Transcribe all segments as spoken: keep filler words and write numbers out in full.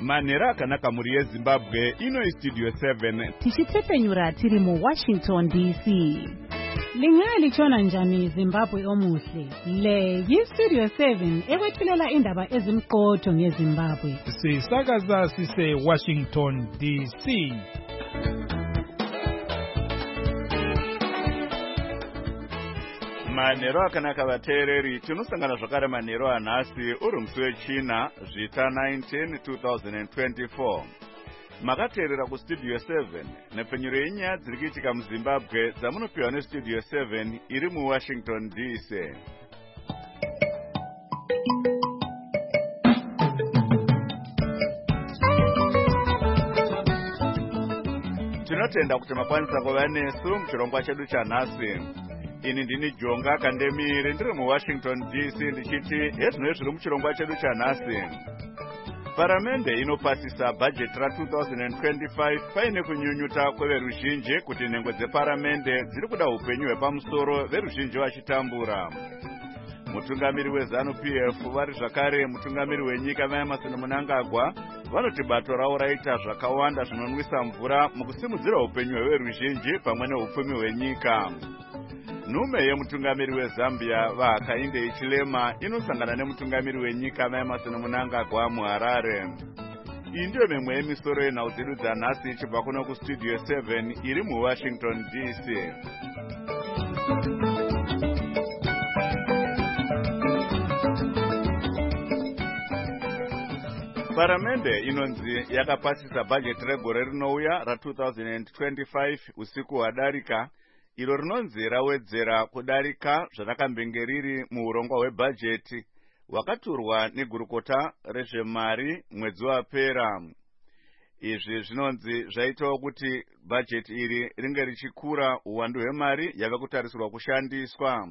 Manera akanaka muri yeZimbabwe ino iStudio seven. Tichitsepenyura tiri mu Washington D C. Lingali chona njani Zimbabwe omuhle. Le yiStudio seven ekwethulela indaba ezimqotho ngeZimbabwe. Sisakaza sise Washington D C. Manero akanaka vateereri tinosangana zvakare manero anhasi uri musi wechina zvita nineteen two thousand twenty-four. Makateerera kuStudio seven nepfenyuro yenyaya dziri kuitika muZimbabwe dzamunopiwa neStudio seven iri muWashington D C. Tinotenda kuti makwanisa kuva nesu muchirongwa chedu chanhasi. Ini ndini Jonga Kandemire ndiri muWashington D C ndichiti hezvino zviri muchirongwa chedu chanhasi. Paramende inopasisa budget ra two thousand twenty-five paine kunyunyuta kweveruzhinji kuti nhengo dzeparamende dziri kuda upenyu hwepamusoro veruzhinji vachitambura. Mutungamiri weZanu-P F vari zvakare mutungamiri wenyika Emerson Mnangagwa vanoti bato ravo raita zvakawanda zvinonwisa mvura mukusimudzira upenyu hweveruzhinji pamwe neupfumi hwenyika. Nhume yemutungamiri weZambia vaHakainde Hichilema inosangana nemutungamiri wenyika Emerson Mnangagwa muHarare. Iyi ndiyo mimwe yemisoro yenhau dzedu dzanhasi ichibva kuno kuStudio seven iri muWashington D C. Paramende inonzi yakapasisa budget regore rinouya ra two thousand twenty-five usiku hwadarika, iro rinonzi rawedzera kudarika zvarakambenge riri muurongwa hwebhajeti hwakaturwa negurukota rezvemari mwedzi wapera. Izvi zvinonzi zvaitawo kuti bhajeti iri ringe richikura uwandu hwemari yava kutarisirwa kushandiswa.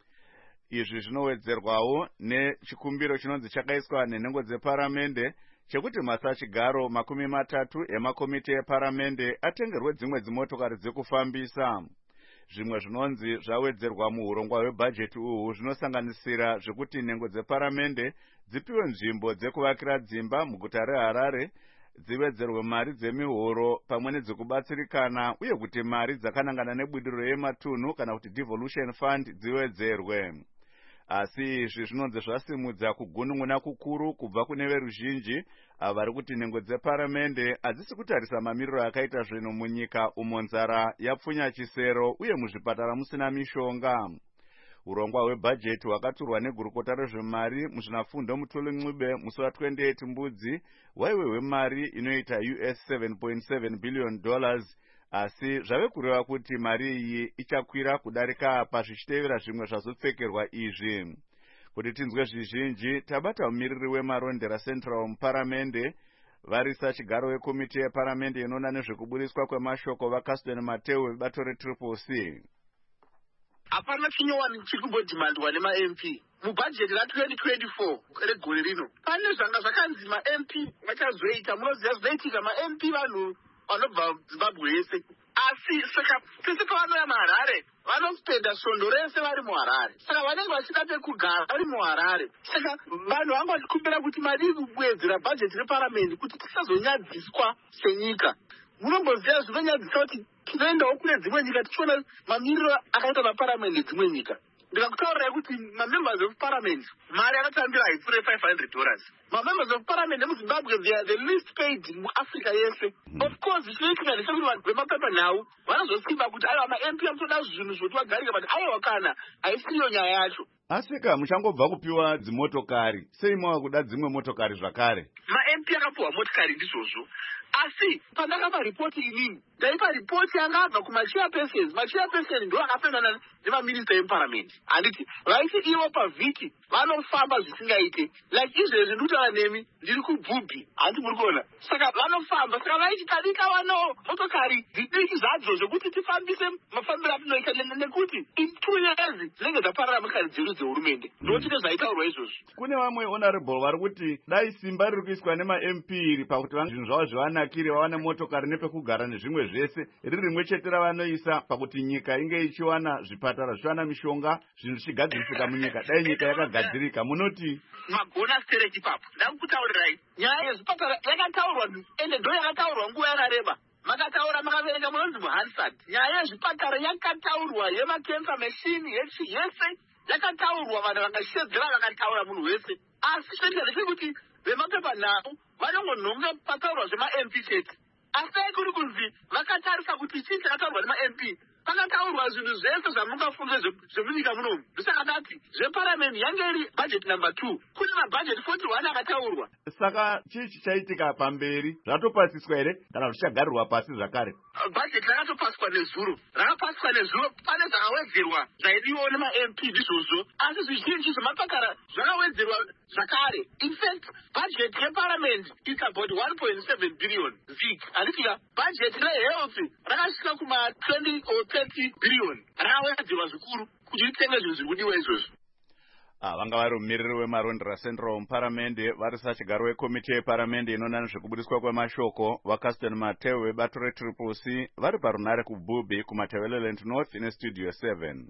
Izvi zvinowedzerwawo nechikumbiro chinonzi chakaiswa nenhengo dzeparamende chekuti masachigaro makumi matatu emakomiti eparamende atengerwe dzimwe dzimotokari dzekufambisa. Zvimwe zvinonzi zvawedzerwa muurongwa hwebhajeti uhu zvinosanganisira zvekuti nhengo dzeparamende dzipiwe nzvimbo dzekuvakira dzimba muguta reHarare, dziwedzerwe mari dzemihoro pamwe nedzekubatsirikana, uye kuti mari dzakanangana nebudiriro yematunhu kana kuti devolution fund dziwedzerwe. Asi izvi zvinonzi zvasimudza kugunun'una kukuru kubva kune veruzhinji avari kuti nhengo dzeparamende hadzisi kutarisa mamiriro akaita zvinhu munyika umo nzara yapfunya chisero uye muzvipatara musina mishonga. Urongwa hwebhajeti hwakaturwa negurukota rezvemari muzvinafundo Mutuli Ncube musi wa twenty-eight Mbudzi waiwe hwemari inoita U S seven point seven billion dollars, asi zvave kureva kuti mari iyi ichakwira kudarika apa zvichitevera zvimwe zvazopfekerwa izvi. Kuti tinzwe zvizhinji tabata mumiriri wemarondera Central muparamende varisa chigaro wekomiti yeparamende inoona nezvekuburiswa kwemashoko vaCaston Mateu vebato reTriple C. Hapana chinyowani chiri kumbodhimandwa nema-M P mubhajeti ra twenty twenty-four regore rino. Pane zvanga zvakanzi ma-M P vachazoita, munoziva zvinoitika ma-M P vanhu vanobva Zimbabwe yese. Asi saka pese pavanoya muHarare vanospenda svondo rese vari muHarare, saka vanenge vachida pekugara vari muHarare. Saka vanhu vanga vachikumbira kuti madii kuwedzera bhajeti reparamende kuti tisazonyadziswa senyika. Munomboziva zvinonyadzisa kuti tinoendawo kune dzimwe nyika tichiona mamiriro akaita maparamende dzimwe nyika. Ndikakutaurirai kuti ma-members of parliament mari akatambira haipfuure five hundred dollars. Ma-members of parliament emuZimbabwe they are the least paid muAfrica yese. Of course zvinoitika ndechekuti vanhu vemapepa nhau vanozosimba kuti aiwa ma-M P anotoda zvinhu zvoti vagarika, but aiwa kana haisiyo nyaya yacho. Asika muchangobva kupiwa dzimotokari, sei mava kuda dzimwe motokari zvakare? Ma-M P akapiwa motokari ndizvozvo. Asi pandakapa ripoti inini ndaipa ripoti yanga abva kumachairpersons. Machairpersons ndo akapendana nemaminista emuparamendi. Handiti vaiti ivo pavhiki vanofamba zvisingaite. Like izvezvi ndikutaura nemi ndiri kubhubhi, handi muri kuona. Saka vanofamba, saka vaiti kadika vano motokari dzidiki zvadzo zvokuti tifambise mafambiro atinoita, nekuti in two years dzinenge dzaparara motokari dzedu dzehurumende. Ndochite zvaitaurwa izvozvo. Kune vamwe honorable vari kuti dai simba riri kuiswa nema-M P iri pakuti zvinhu zvavo zvivanakire vawane motokari nepekugara nezvimwe zvese riri rimwe chete ravanoisa pakuti nyika inge ichiwana zvipatara zvichiwana mishonga, zvinhu zvichigadzirisika munyika, dai nyika yakagadzirika. Munoti magona stereki papo ndakutaurirai nyaya yezvipatara yakataurwa ende ndo yakataurwa nguva yakareba. Makataura makaverenga munonzi muhansard. Nyaya yezvipatara yakataurwa, yemakensa machine yechi yese yakataurwa, vanhu vakashedzera vakataura munhu wese. Asi chete chekuti vemapepa nhau vanongonhonga pataurwa zvema-M P chete. Asi dai kuri kunzi vakatarisa kuti chii chakataurwa nema-M P, pakataurwa zvinhu zvese zvamungafunge zvemunyika munomu. Ndosaka ndati zveparamende yange iri budget number two, kune mabudget forty-one akataurwa. Saka chii chichaitika pamberi? Zvatopasiswa here kana zvichagarirwa pasi zvakare? Budget rakatopaswa nezuro, rakapaswa nezuro. Pane zvakawedzerwa zvaidiwa nema-M P ndizvozvo, asi zvizhinji zvemapatara zvakawedzerwa zvakare. In fact, budget yeparamende is about one point seven billion zik. Andifika budget rehealth rakasvika kuma twenty or thirty billion. Rakawedzerwa zvikuru kuti itenge zvinhu zviri kudiwa izvozvo. Ah, vanga vari mumiriri wemarondera central muparamende, vari sachigaro wekomiti yeparamende inoona nezvekubudiswa kwemashoko, vakaston mateo vebato retriple C vari parunare kubhubhi kumateveleland north ine studio seven.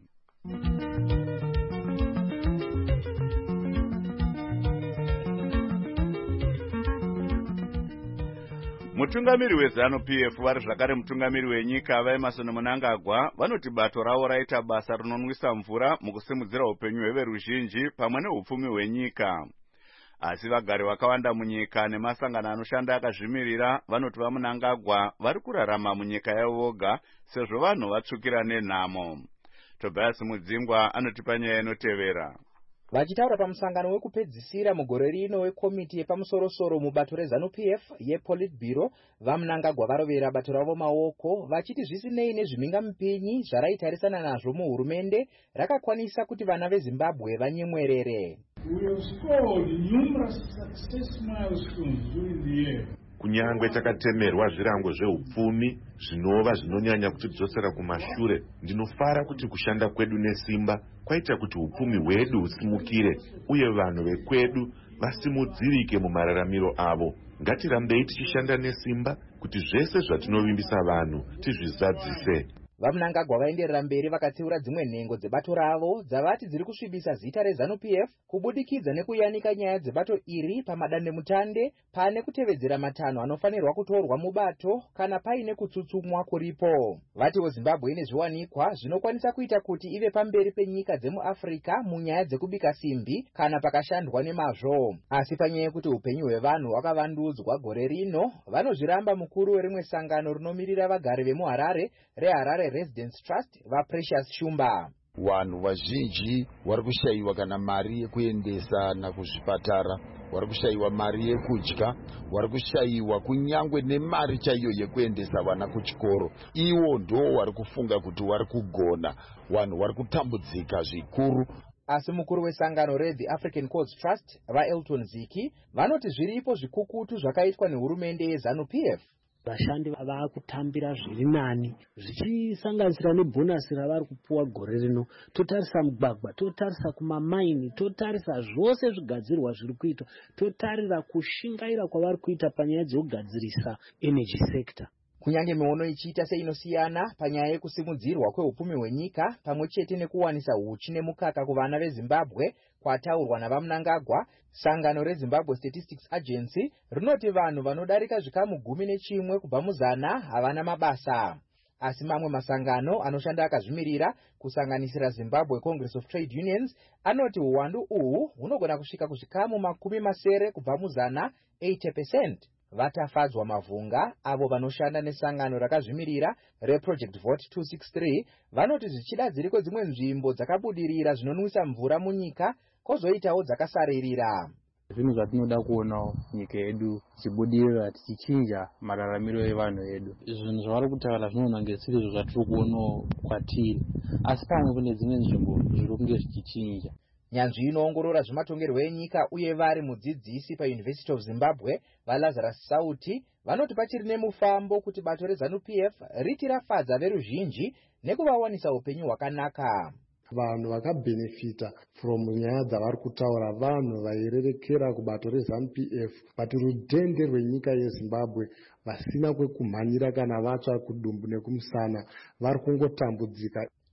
Mutungamiri weZanu P F vari zvakare mutungamiri wenyika vaEmmerson Mnangagwa vanoti bato ravo raita basa rinonwisa mvura mukusimudzira upenyu hweveruzhinji pamwe neupfumi hwenyika. Asi vagari vakawanda munyika nemasangano anoshanda akazvimirira vanoti vaMnangagwa vari kurarama munyika yavo voga sezvo vanhu vatsvukira nenhamo. Tobias Mudzingwa anotipa nyaya inotevera. Vachitaura pamusangano wekupedzisira mugore rino wekomiti yepamusorosoro mubato reZanu P F yePolitburo, vaMnangagwa varovera bato ravo maoko vachiti zvisinei nezvimingamupinyi zvaraitarisana nazvo muhurumende rakakwanisa kuti vana veZimbabwe vanyemwerere. We have scored numerous success milestones during the year. Kunyangwe takatemerwa zvirango zveupfumi zvinova zvinonyanya kutidzosera kumashure, ndinofara kuti kushanda kwedu nesimba kwaita kuti upfumi hwedu husimukire uye vanhu vekwedu vasimudzirike mumararamiro avo. Ngatirambei tichishanda nesimba kuti zvese zvatinovimbisa vanhu tizvizadzise. VaMnangagwa vaenderera mberi vakatsiura dzimwe nhengo dzebato ravo dzavati dziri kusvibisa zita reZanu P F kubudikidza nekuyanika nyaya dzebato iri pamadandemutande pane kutevedzera matanho anofanirwa kutorwa mubato kana paine kutsutsumwa kuripo. Vatiwo Zimbabwe ine zviwanikwa zvinokwanisa kuita kuti ive pamberi penyika dzemuAfrica munyaya dzekubika simbi kana pakashandwa nemazvo. Asi panyaya yekuti upenyu hwevanhu hwakavandudzwa gore rino, vanozviramba mukuru werimwe sangano rinomirira vagari vemuHarare reHarare Residence Trust vaPrecious Shumba. Vanhu vazhinji vari kushayiwa kana mari yekuendesa nakuzvipatara, vari kushayiwa mari yekudya, vari kushayiwa kunyangwe nemari chaiyo yekuendesa vana kuchikoro. Iwo ndo vari kufunga kuti vari kugona, vanhu vari kutambudzika zvikuru. Asi mukuru wesangano reThe African Courts Trust vaElton Ziki vanoti zviripo zvikukutu zvakaitwa nehurumende yeZanu P F. Vashandi vakutambira zviri nani zvichisanganisira nebhonasi ravari kupuwa gore rino. Totarisa mugwagwa, totarisa kumamaini, totarisa zvose zvigadzirwa zviri kuitwa, totarira kushingaira kwavari kuita panyaya dzekugadzirisa energy sector. Kunyange miono ichiita seinosiyana panyaya yekusimudzirwa kweupfumi hwenyika pamwe chete nekuwanisa huchi nemukaka kuvana veZimbabwe kwataurwa navaMnangagwa, sangano reZimbabwe Statistics Agency rinoti vanhu vanodarika zvikamu gumi nechimwe kubva muzana havana mabasa. Asi mamwe masangano anoshanda akazvimirira kusanganisira Zimbabwe Congress of Trade Unions anoti uwandu uhu hunogona kusvika kuzvikamu makumi masere kubva muzana eighty percent. Vatafadzwa mavhunga avo vanoshanda nesangano rakazvimirira reProject Vote two sixty-three vanoti zvichida dziriko dzimwe nzvimbo dzakabudirira zvinonwisa mvura munyika kozoitawo dzakasaririra. Zvinhu zvatinoda kuonawo nyika yedu tichibudirira tichichinja mararamiro evanhu vedu. Zvinhu zvavari kutaura zvinoona ngesiri izvo zvatiri kuonawo kwatiri, asi pamwe kune dzimwe nzvimbo zviri kunge zvichichinja. Nyanzvi inoongorora zvematongerwo enyika uye vari mudzidzisi paUniversity of Zimbabwe vaLazarus Sauti vanoti pachiri nemufambo kuti bato reZanu P F riti rafadza veruzhinji nekuvawanisa upenyu hwakanaka. Vanhu vakabhenefita from nyaya dzavari kutaura vanhu vairerekera kubato reZanu P F but rudende rwenyika yeZimbabwe vasina kwekumhanyira kana vatsva kudumbu nekumusana vari kungotambudzika.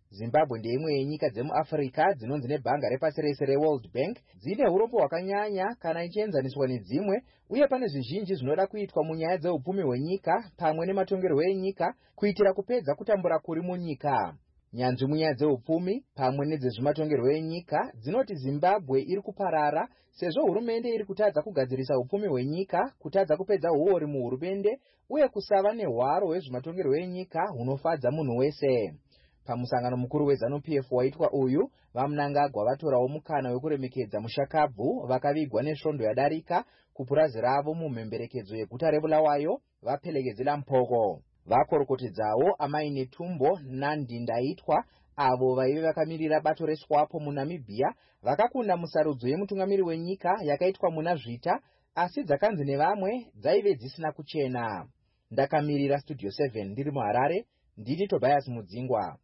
Zimbabwe ndeimwe yenyika dzemuAfrica dzinonzi nebhanga repasi rese reWorld Bank dzine urombo hwakanyanya kana ichienzaniswa nedzimwe, uye pane zvizhinji zvinoda kuitwa munyaya dzeupfumi hwenyika pamwe nematongerwo enyika kuitira kupedza kutambura kuri munyika. Nyanzvi munyaya dzeupfumi pamwe nedzezvematongerwo enyika dzinoti Zimbabwe iri kuparara sezvo hurumende iri kutadza kugadzirisa upfumi hwenyika, kutadza kupedza uori muhurumende uye kusava nehwaro hwezvematongerwo enyika hunofadza munhu wese. Pamusangano mukuru weZANU-P F waitwa uyu, vaMnangagwa vatorawo mukana wekuremekedza mushakabvu vakavigwa nesvondo yadarika kupurazi ravo mumhemberekedzo yeguta reBulawayo vaPhelekezela Mphoko. Vakorokotedzawo Amai Netumbo Nandi Ndaitwa avo vaive vakamirira bato reSWAPO muNamibia vakakunda musarudzo yemutungamiri wenyika yakaitwa muna Zvita, asi dzakanzi nevamwe dzaive dzisina kuchena. Ndakamirira Studio seven ndiri muHarare, ndini Tobias Mudzingwa.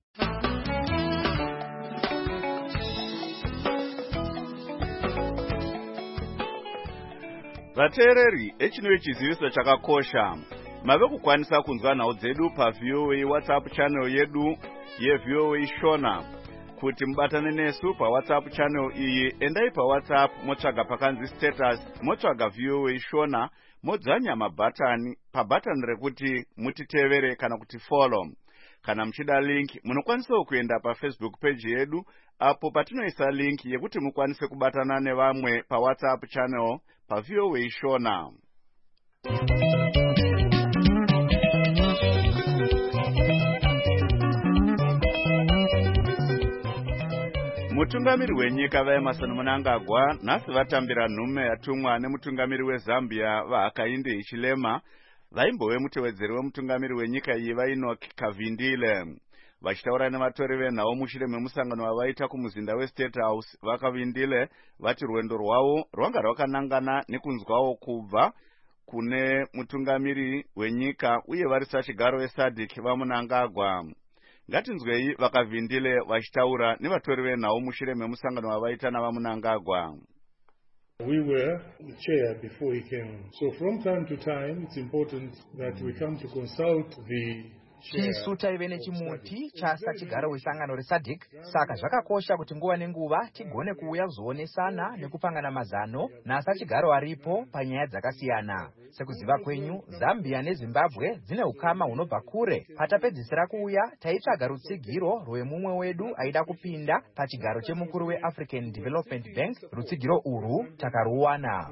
Vateereri, echinove chiziviso chakakosha. Mave kukwanisa kunzwa nhau dzedu paV O A WhatsApp channel yedu yeV O A Shona. Kuti mubatane nesu paWhatsApp channel iyi, endai paWhatsApp motsvaga pakanzi status, motsvaga V O A Shona, modzanya mabhatani pabhatani rekuti mutitevere kana kuti follow. Kana muchida link, munokwanisa kuenda paFacebook page yedu, apo patinoisa link yekuti mukwanise kubatana nevamwe paWhatsApp channel paV O A Shona. Mutungamiri wenyika vaEmmerson Mnangagwa nhasi vatambira nhume yatumwa nemutungamiri weZambia vaHakainde Hichilema vaimbove mutevedzeri wemutungamiri wenyika iyi vaEnoch Kavindile. Vachitaura nevatori venhau mushure memusangano wavaita kumuzinda weState House, vaKavindile vati rwendo rwavo rwanga rwakanangana nekunzwawo kubva kune mutungamiri wenyika uye vari sachigaro veSADC vaMnangagwa. Ngatinzwei vaKavindile vachitaura nevatori venhau mushure memusangano wavaita navaMnangagwa. We were the chair before he came. So from time to time, it's important that we come to consult the Tisu taive nechimuti chasachigaro wesangano reSADC, saka zvakakosha kuti nguva nenguva tigone kuuya kuzoonesana nekupangana mazano nasachigaro aripo panyaya dzakasiyana. Sekuziva kwenyu, Zambia neZimbabwe dzine ukama hunobva kure. Patapedzisira kuuya, taitsvaga rutsigiro rwemumwe wedu aida kupinda pachigaro chemukuru weAfrican Development Bank. Rutsigiro urwu takaruwana.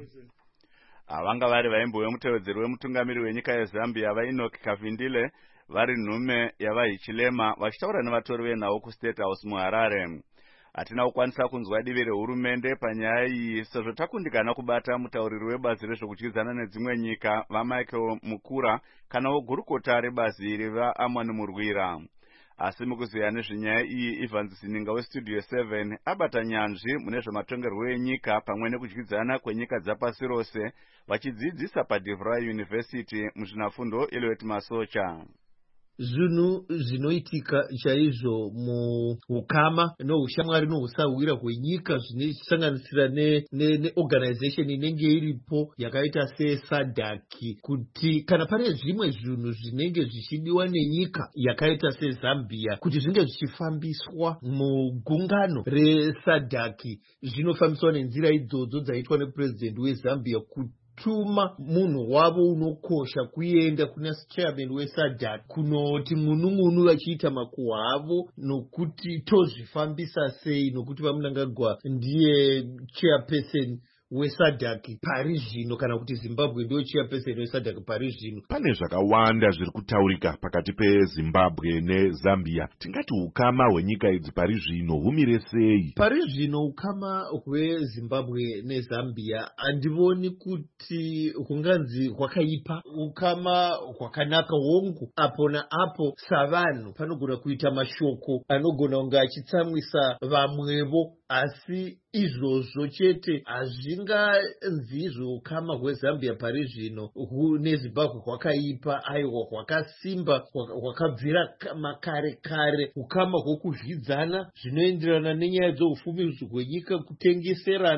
Avanga vari vaimbove mutevedzeri wemutungamiri wenyika yeZambia vaEnoch Kavindile vari nhume yavaHichilema vachitaura nevatori venhau kuState House muHarare. Hatina kukwanisa kunzwa divi rehurumende panyaya iyi sezvo takundikana kubata mutauriri webazi rezvokudyidzana nedzimwe nyika vaMichael Mukura kana wegurukota rebazi iri vaAmon Murwira. Asi mukuziya nezvenyaya iyi, Evans Sininga weStudio seven abata nyanzvi mune zvematongerwo enyika pamwe nekudyidzana kwenyika dzapasi rose vachidzidzisa paDevry University muzvinafundo Elliot Masocha. Zvinhu zvinoitika chaizvo muukama noushamwari nousahwira hwenyika zvinosanganisira neorganization inenge iripo yakaita seSADC, kuti kana pane zvimwe zvinhu zvinenge zvichidiwa nenyika yakaita seZambia kuti zvinge zvichifambiswa mugungano reSADC, zvinofambiswa nenzira idzodzo dzaitwa nepresident weZambia kuti tuma munhu wavo unokosha kuenda kuna chairman weSADC kunoti munun'unu vachiita makuhwa avo nokuti tozvifambisa sei, nokuti vaMnangagwa ndiye chairperson weSADC pari zvino, kana kuti Zimbabwe ndio chairperson weSADC pari zvino. Pane zvakawanda zviri kutaurika pakati peZimbabwe neZambia. Tingati ukama hwenyika idzi pari zvino humire sei? Pari zvino ukama hweZimbabwe neZambia handivoni kuti hunganzi hwakaipa. Ukama hwakanaka hongu, apo naapo savanhu panogona kuita mashoko anogona kunge achitsamwisa vamwevo, asi izvozvo chete hazvinganzi zveukama hweZambia pari zvino neZimbabwe hwakaipa. Aiwa, hwakasimba, hwakabvira makare kare. Ukama hwokuzvidzana zvinoenderana nenyaya dzeupfumi hwenyika, kutengeserana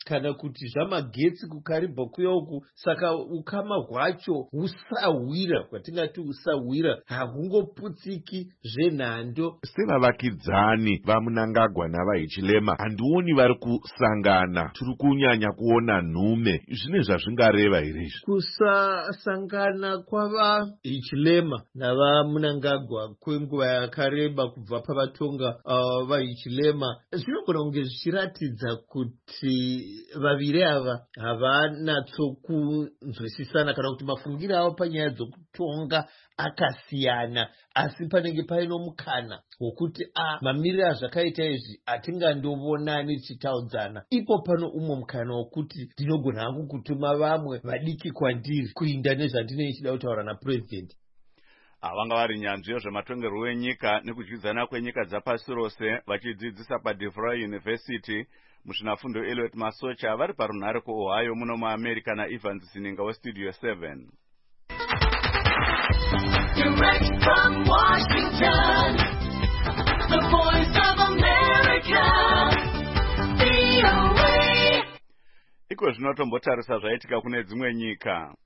kana kuti zvamagetsi kukaribva kuya uku. Saka ukama hwacho husahwira, kwatingati husahwira, hakungoputsiki zvenhando. Sevavakidzani vaMnangagwa navaHichilema handioni vari kusangana, tiri kunyanya kuona nhume. Zvine zvazvingareva here izvi? Kusasangana kwavaHichilema navaMnangagwa kwenguva yakareba kubva pavatonga uh, vaHichilema zvinogona kunge zvichiratidza kuti vaviri ava havanatsokunzwisisana kana kuti mafungiro avo panyaya dzokutonga akasiyana, asi panenge paino mukana wokuti a mamiriro azvakaita izvi hatingandovonani tichitaudzana. Ipo pano umwe mukana wokuti ndinogona hangu kutuma vamwe vadiki kwandiri kuinda nezvandinenge ndichida kutaura napurezidendi. Vanga vari nyanzvi yezvematongerwo wenyika nekudyidzana kwenyika dzapasi rose vachidzidzisa paDeVry University. Muzvinafundo Elliot Masocha vari parunhare kuOhio muno muAmerica naEvans Sininga weStudio seven. Direct from Washington, the voice of America, V O A. Iko zvinotombotarisa zvaitika kune dzimwe nyika.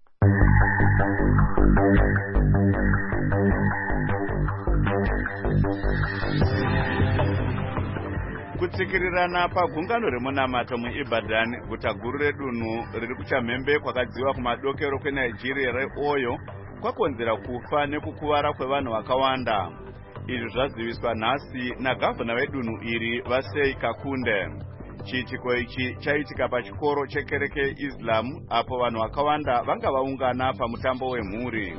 Kutsikirirana pagungano remunamato muIbadan, guta guru redunhu riri kuchamhembe kwakadziwa kumadokero kweNigeria reOyo, kwakonzera kufa nekukuvara kwevanhu vakawanda. Izvi zvaziviswa nhasi nagavhana wedunhu iri Vasei Kakunde. Chiitiko ichi chaitika pachikoro chekereke yeIslam apo vanhu vakawanda vanga vaungana pamutambo wemhuri.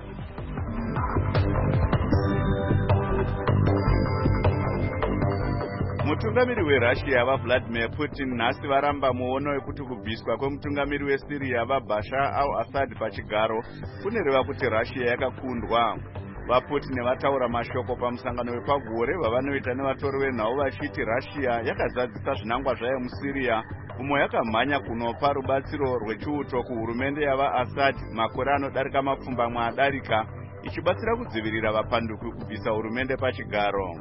Mutungamiri weRussia vaVladimir Putin nhasi varamba muono wekuti kubviswa kwemutungamiri weSyria vaBashar al-Assad pachigaro kunoreva kuti Russia yakakundwa. VaPutin vataura mashoko pamusangano wepagore vavanoita nevatori venhau vachiti Russia yakazadzisa zvinangwa zvayo muSyria, umwe yakamhanya kunopa rubatsiro rwechiuto kuhurumende yavaAssad makore anodarika mapfumbamwe adarika, ichibatsira kudzivirira vapanduki kubvisa hurumende pachigaro.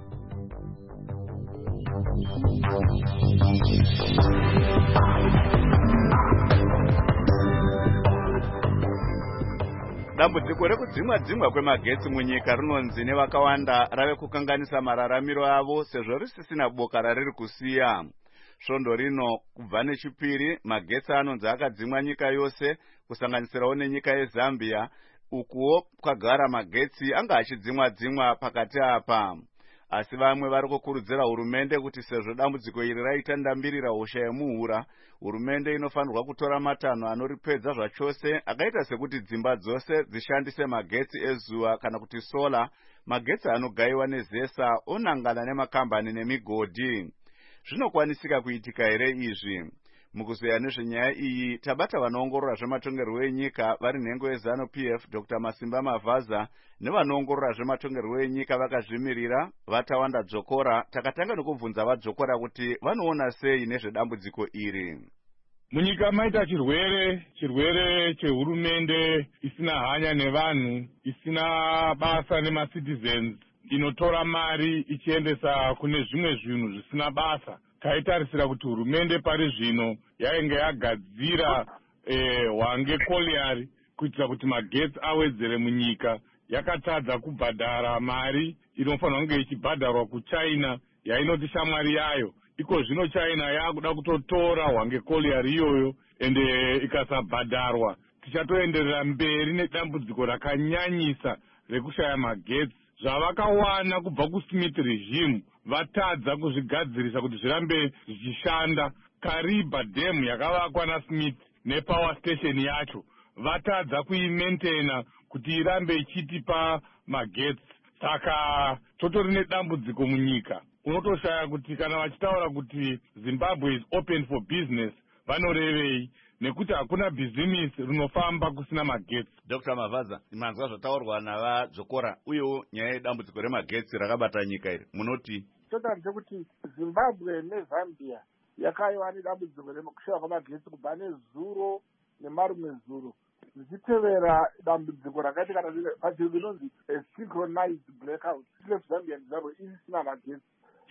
Dambudziko rekudzimwa-dzimwa kwemagetsi munyika rinonzi nevakawanda rave kukanganisa mararamiro avo sezvo risisina boka rariri kusiya. Svondo rino kubva nechipiri magetsi anonzi akadzimwa nyika yose kusanganisirawo nenyika yeZambia, ukuwo kwagara magetsi anga achidzimwa-dzimwa pakati apa. Asi vamwe vari kukurudzira hurumende kuti sezvo dambudziko iri raita ndambirira hosha yemuhura, hurumende inofanirwa kutora matanho anoripedza zvachose akaita sekuti dzimba dzose dzishandise magetsi ezuva kana kuti sola, magetsi anogayiwa nezesa onangana nemakambani nemigodhi. Zvinokwanisika kuitika here izvi? Mukuzoya nezvenyaya iyi tabata vanoongorora zvematongerwo enyika vari nhengo yeZanu P F Doctor Masimba Mavhaza nevanoongorora zvematongerwo enyika vakazvimirira Vatawanda Dzokora. Takatanga nekubvunza vaDzokora kuti vanoona sei nezvedambudziko iri. Munyika maita chirwere, chirwere chehurumende isina hanya nevanhu, isina basa nemacitizens, inotora mari ichiendesa kune zvimwe zvinhu zvisina basa. Taitarisira kuti hurumende pari zvino yainge yagadzira eh, Hwange Colliery kuitira kuti magetsi awedzere munyika. Yakatadza kubhadhara mari inofanirwa kunge ichibhadharwa kuChina yainoti shamwari yayo. Iko zvino China yakuda kutotora Hwange Colliery iyoyo ende ikasabhadharwa tichatoenderera mberi nedambudziko rakanyanyisa rekushaya magetsi. Zvavakawana kubva kuSmith regime vatadza kuzvigadzirisa kuti zvirambe zvichishanda. Kariba Dam yakavakwa naSmith nepower station yacho vatadza kuimaintaina kuti irambe ichitipa magetsi. Saka totori nedambudziko munyika. Unotoshaya kuti kana vachitaura kuti Zimbabwe is open for business vanorevei, nekuti hakuna bhizinisi rinofamba kusina magetsi. Doctor Mavhaza, manzwa zvataurwa navaDzokora uyewo nyaya yedambudziko remagetsi rakabata nyika iri, munoti? Totarise kuti Zimbabwe neZambia yakaiwa nedambudziko rekushaya kwamagetsi kubva nezuro nemarumwe zuro, zvichitevera dambudziko rakaitika pachirungu inonzi synchronized blackout. Zambia neZimbabwe isina magetsi.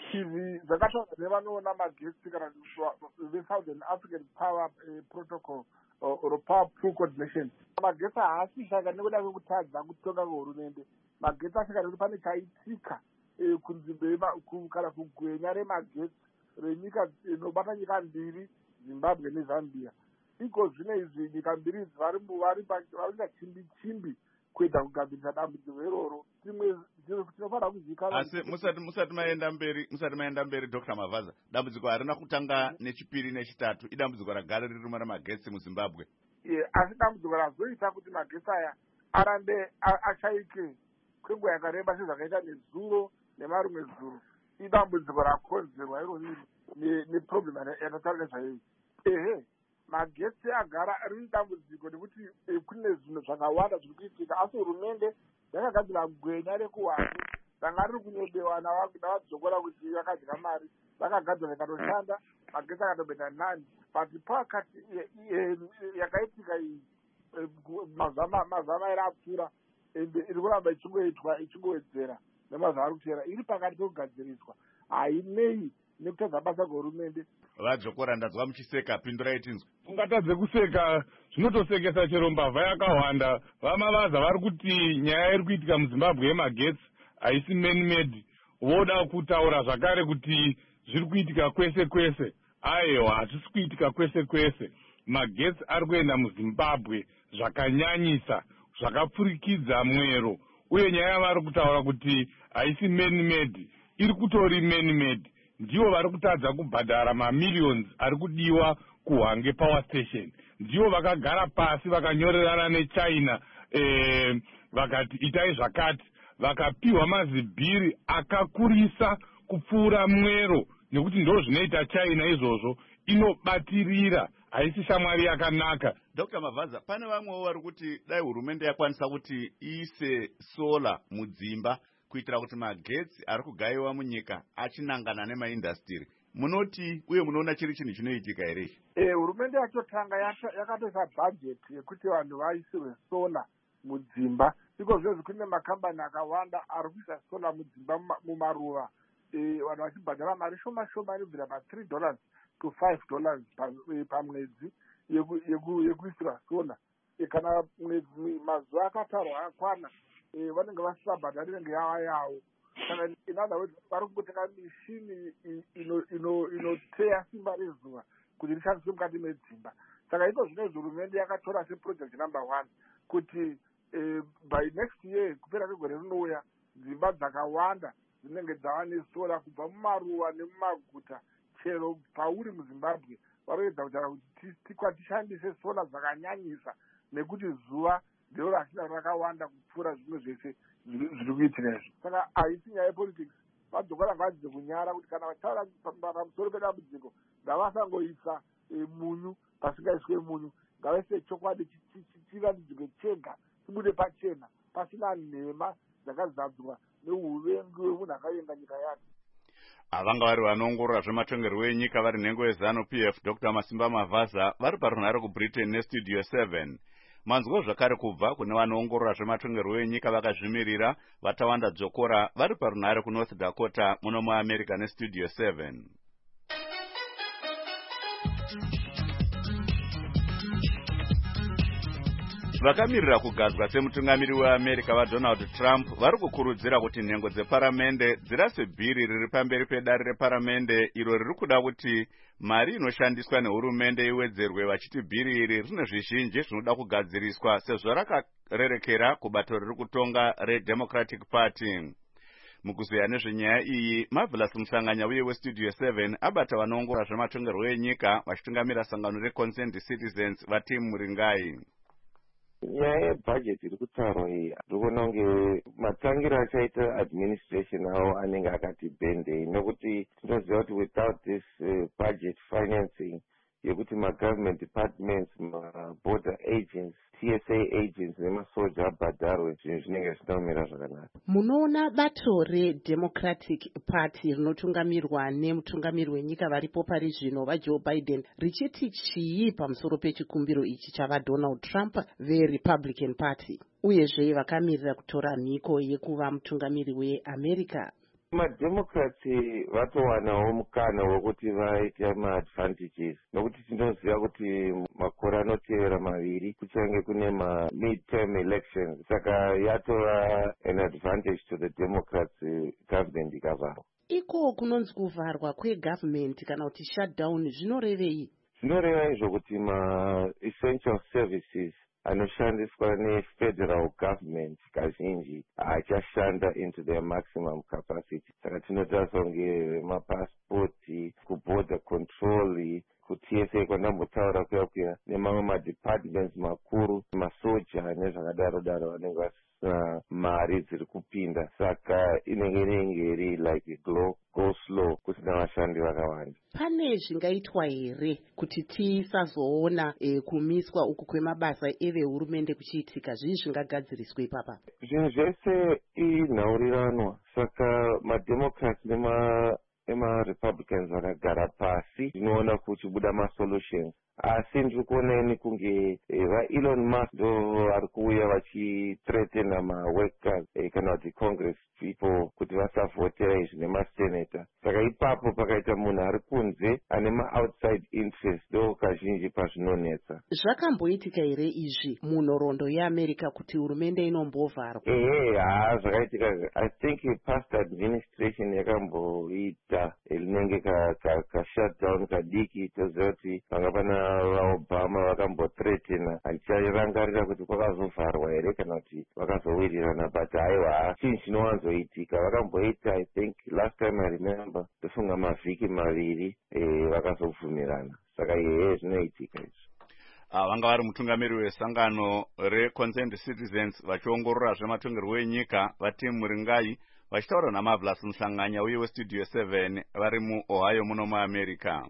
T V dzakataura nevanoona magetsi kana ve-Southern African Power eh, Protocol or, or Power Pool Coordination. Magetsi haasi shaka nekuda kwekutadza kutonga kwehurumende. Magetsi asvika nekuti pane chaitika eh, kunzvimbo yema- ku- kana kugwenya remagetsi renyika inobata nyika mbiri, Zimbabwe neZambia. Iko zvino izvi nyika mbiri idzi vari mu- vari pa- vari kuita chimbi chimbi kuedza kugadzirisa dambudziko iroro. Timwe zviro tinofanira kuzivikanwa. asi musati musati maenda mberi musati maenda mberi Dr Mavaza, dambudziko harina kutanga nechipiri nechitatu, idambudziko ragare ririmo ramagetsi muZimbabwe. Eh, asi dambudziko razoita kuti magetsi aya arambe a- ashaike kwenguva yakareba sezvakaita nezuro nemarumwe zuro idambudziko rakonzerwa irori ne- neproblem yana- yanotaura nezvayo. Ehe, magetsi agara riri dambudziko nekuti eh, kune zvinhu zvakawanda zviri kuitika, asi hurumende yakagadzira gwenya rekuhwani ranga riri kunyodewa nava- navadzokora kuti vakadya mari, vakagadzira ikatoshanda, magetsi akatobenda nani. But pakati eh, eh, yakaitika iyi eh, gu- mazuva mazuva mairi apfuura ende iri kuramba ichingoitwa ichingowedzera nemazuva ari kutera, iri pakati pekugadziriswa, hainei nekutadza basa kwehurumende. Vadzokora ndadzwa muchiseka, pindurai tinzwe. ungatadze kuseka, zvinotosekesa chero mbavha yakawanda. Vamavaza vari kuti nyaya iri kuitika muZimbabwe yemagetsi haisi man-made. Voda kutaura zvakare kuti zviri kuitika kwese kwese. Aiwa, hazvisi kuitika kwese kwese. Magetsi ari kuenda muZimbabwe zvakanyanyisa, zvakapfurikidza mwero. Uye nyaya yavari kutaura kuti haisi man-made, iri kutori man-made. Ndivo vari kutadza kubhadhara mamillions ari kudiwa kuHwange Power Station. Ndivo vakagara pasi vakanyorerana neChina eh, vakati itai zvakati, vakapiwa mazibhiri akakurisa kupfuura mwero, nekuti ndo zvinoita China izvozvo, inobatirira, haisi shamwari yakanaka. Dr Mavaza, pane vamwewo vari kuti dai hurumende yakwanisa kuti iise sola mudzimba kuitira kuti magetsi ari kugayiwa munyika achinangana nemaindastiri. Munoti uye munoona chiri chinhu chinoitika here? Eh, hurumende yachotanga yata- yakatoisa bhajeti yekuti vanhu vaisirwe sola mudzimba. Iko zvezvi kune makambani akawanda ari kuisa sola mudzimba muma- mumaruva. Eh, vanhu vachibhadhara mari shoma shoma inobvira pa three dollars to five dollars pa- eh, pamwedzi yeku- yeku- yekuisira sola. Eh, kana mwedzi mazuva akatarwa akwana, eh, vanenge vasingabhadhari nenge yava yavo. Saka in other words vari kungotenga mishini i- ino- ino- inoteya simba rezuva kuti rishandiswe mukati medzimba. Saka iko zvino hurumende yakatora seproject number one kuti eh, by next year kupera kwegore rinouya dzimba dzakawanda dzinenge dzava nesola kubva mumaruva nemumaguta. Chero pauri muZimbabwe varoedza kutaura kuti ti- tikwa tishandise sola dzakanyanyisa nekuti zuva ndiro rasina rakawanda kupfuura zvimwe zvese zviri zviri kuitika izvi. Saka haisi nyaya yepolitics. Vadzokora ngavadzidze kunyara kuti kana vataura pa- pa- pamusoro pedambudziko ngavasangoisa eh, munyu pasingaiswe munyu, ngavaise chokwadi chi- chi- chi- chiratidzike chega, chibude pachena pasina nhema dzakazadzwa neuvengi hwemunhu akavenga nyika yake. Avanga vari vanoongorora zvematongerwo enyika vari nhengo yeZanu-P F Dr Masimba Mavaza vari parunhare kuBritain nestudio seven. Manzwa zvakare kubva kune vanoongorora zvematongerwo enyika vakazvimirira Vatawanda Dzokora vari parunhare kuNorth Dakota muno muAmerica nestudio seven. Vakamirira kugadzwa semutungamiri weAmerica vaDonald Trump vari kukurudzira kuti nhengo dzeparamende dzirase bhiri riri pamberi pedare reparamende iro riri kuda kuti mari inoshandiswa nehurumende iwedzerwe, vachiti bhiri iri rine zvizhinji zvinoda kugadziriswa sezvo rakarerekera kubato riri kutonga reDemocratic Party. Mukuzeya nezvenyaya iyi, Marvelous Musanganya uye westudio seven abata vanoongorora zvematongerwo enyika vachitungamira sangano reConcerned Citizens vaTim Muringai. Nyaya yebhajeti iri kutaurwa iyi ndikuona kunge matangiro achaita administration avo anenge akati bendei, nokuti tinoziva kuti without this uh, budget financing yekuti magovernment departments, maborder agents, T S A agents nemasoja abhadharwe, zvinhu zvinenge zvisina kumira zvakanaka. Munoona bato reDemocratic Party rinotungamirwa nemutungamiri wenyika varipo pari zvino vaJoe Biden richiti chii pamusoro pechikumbiro ichi chavaDonald Trump veRepublican Party, uyezve vakamirira kutora mhiko yekuva mutungamiri weAmerica. mademocrats vatowanawo mukana wekuti vaite maadvantages nokuti tinoziva kuti makore anotevera maviri kuchange kune ma-midterm elections, saka yatova an advantage to the democrats government ikavharwa. Iko kunonzi kuvharwa kwegavhumenti kana kuti shutdown zvinorevei? Zvinoreva izvo kuti ma-essential services anoshandiswa nefederal government kazhinji achashanda into their maximum capacity. Saka tinotarisa kunge mapasipoti, kuborder control, kuti T S A kwandambotaura kuya kuya nemamwe madepartments makuru, masoja nezvakadaro daro vanenge vasina mari dziri kupinda, saka inenge inenge iri like go, go slow kusina vashandi vakawanda. Pane zvingaitwa here kuti tisazoona e, kumiswa uku kwemabasa evehurumende kuchiitika? Zvii zvingagadziriswa ipapa? Zvinhu zvese inhauriranwa, saka mademocrats nema ema-republicans vakagara pasi zvinoona kuchibuda masolutions, asi ndiri kuona ini kunge vaElon Musk ndo vari kuuya vachithreatena maworkers kana kuti congress people kuti vasavhotera izvi nemasenata. Saka ipapo pakaita munhu ari kunze ane ma-outside interest ndo kazhinji pazvinonetsa. Zvakamboitika here izvi munhoroondo yeAmerica kuti hurumende inombovharwa? Ehe, haa, zvakaitika. I think past administration yakamboita linenge ka-shutdown kadiki, toziva kuti panga pana vaobama vakambothreatena. Handicharangarira kuti kwakazovharwa here kana kuti vakazowirirana, but haiwa chinhu chinowanzoitika. Vakamboita, I think last time I remember ndofunga mavhiki maviri vakazobvumirana. Saka yehe zvinoitika izvo. vanga vari mutungamiri wesangano reConcerned Citizens vachiongorora zvematongerwo enyika vati Muringai, vachitaura naMarvelous Muhlanganya uye westudio seven vari muOhio muno muAmerica.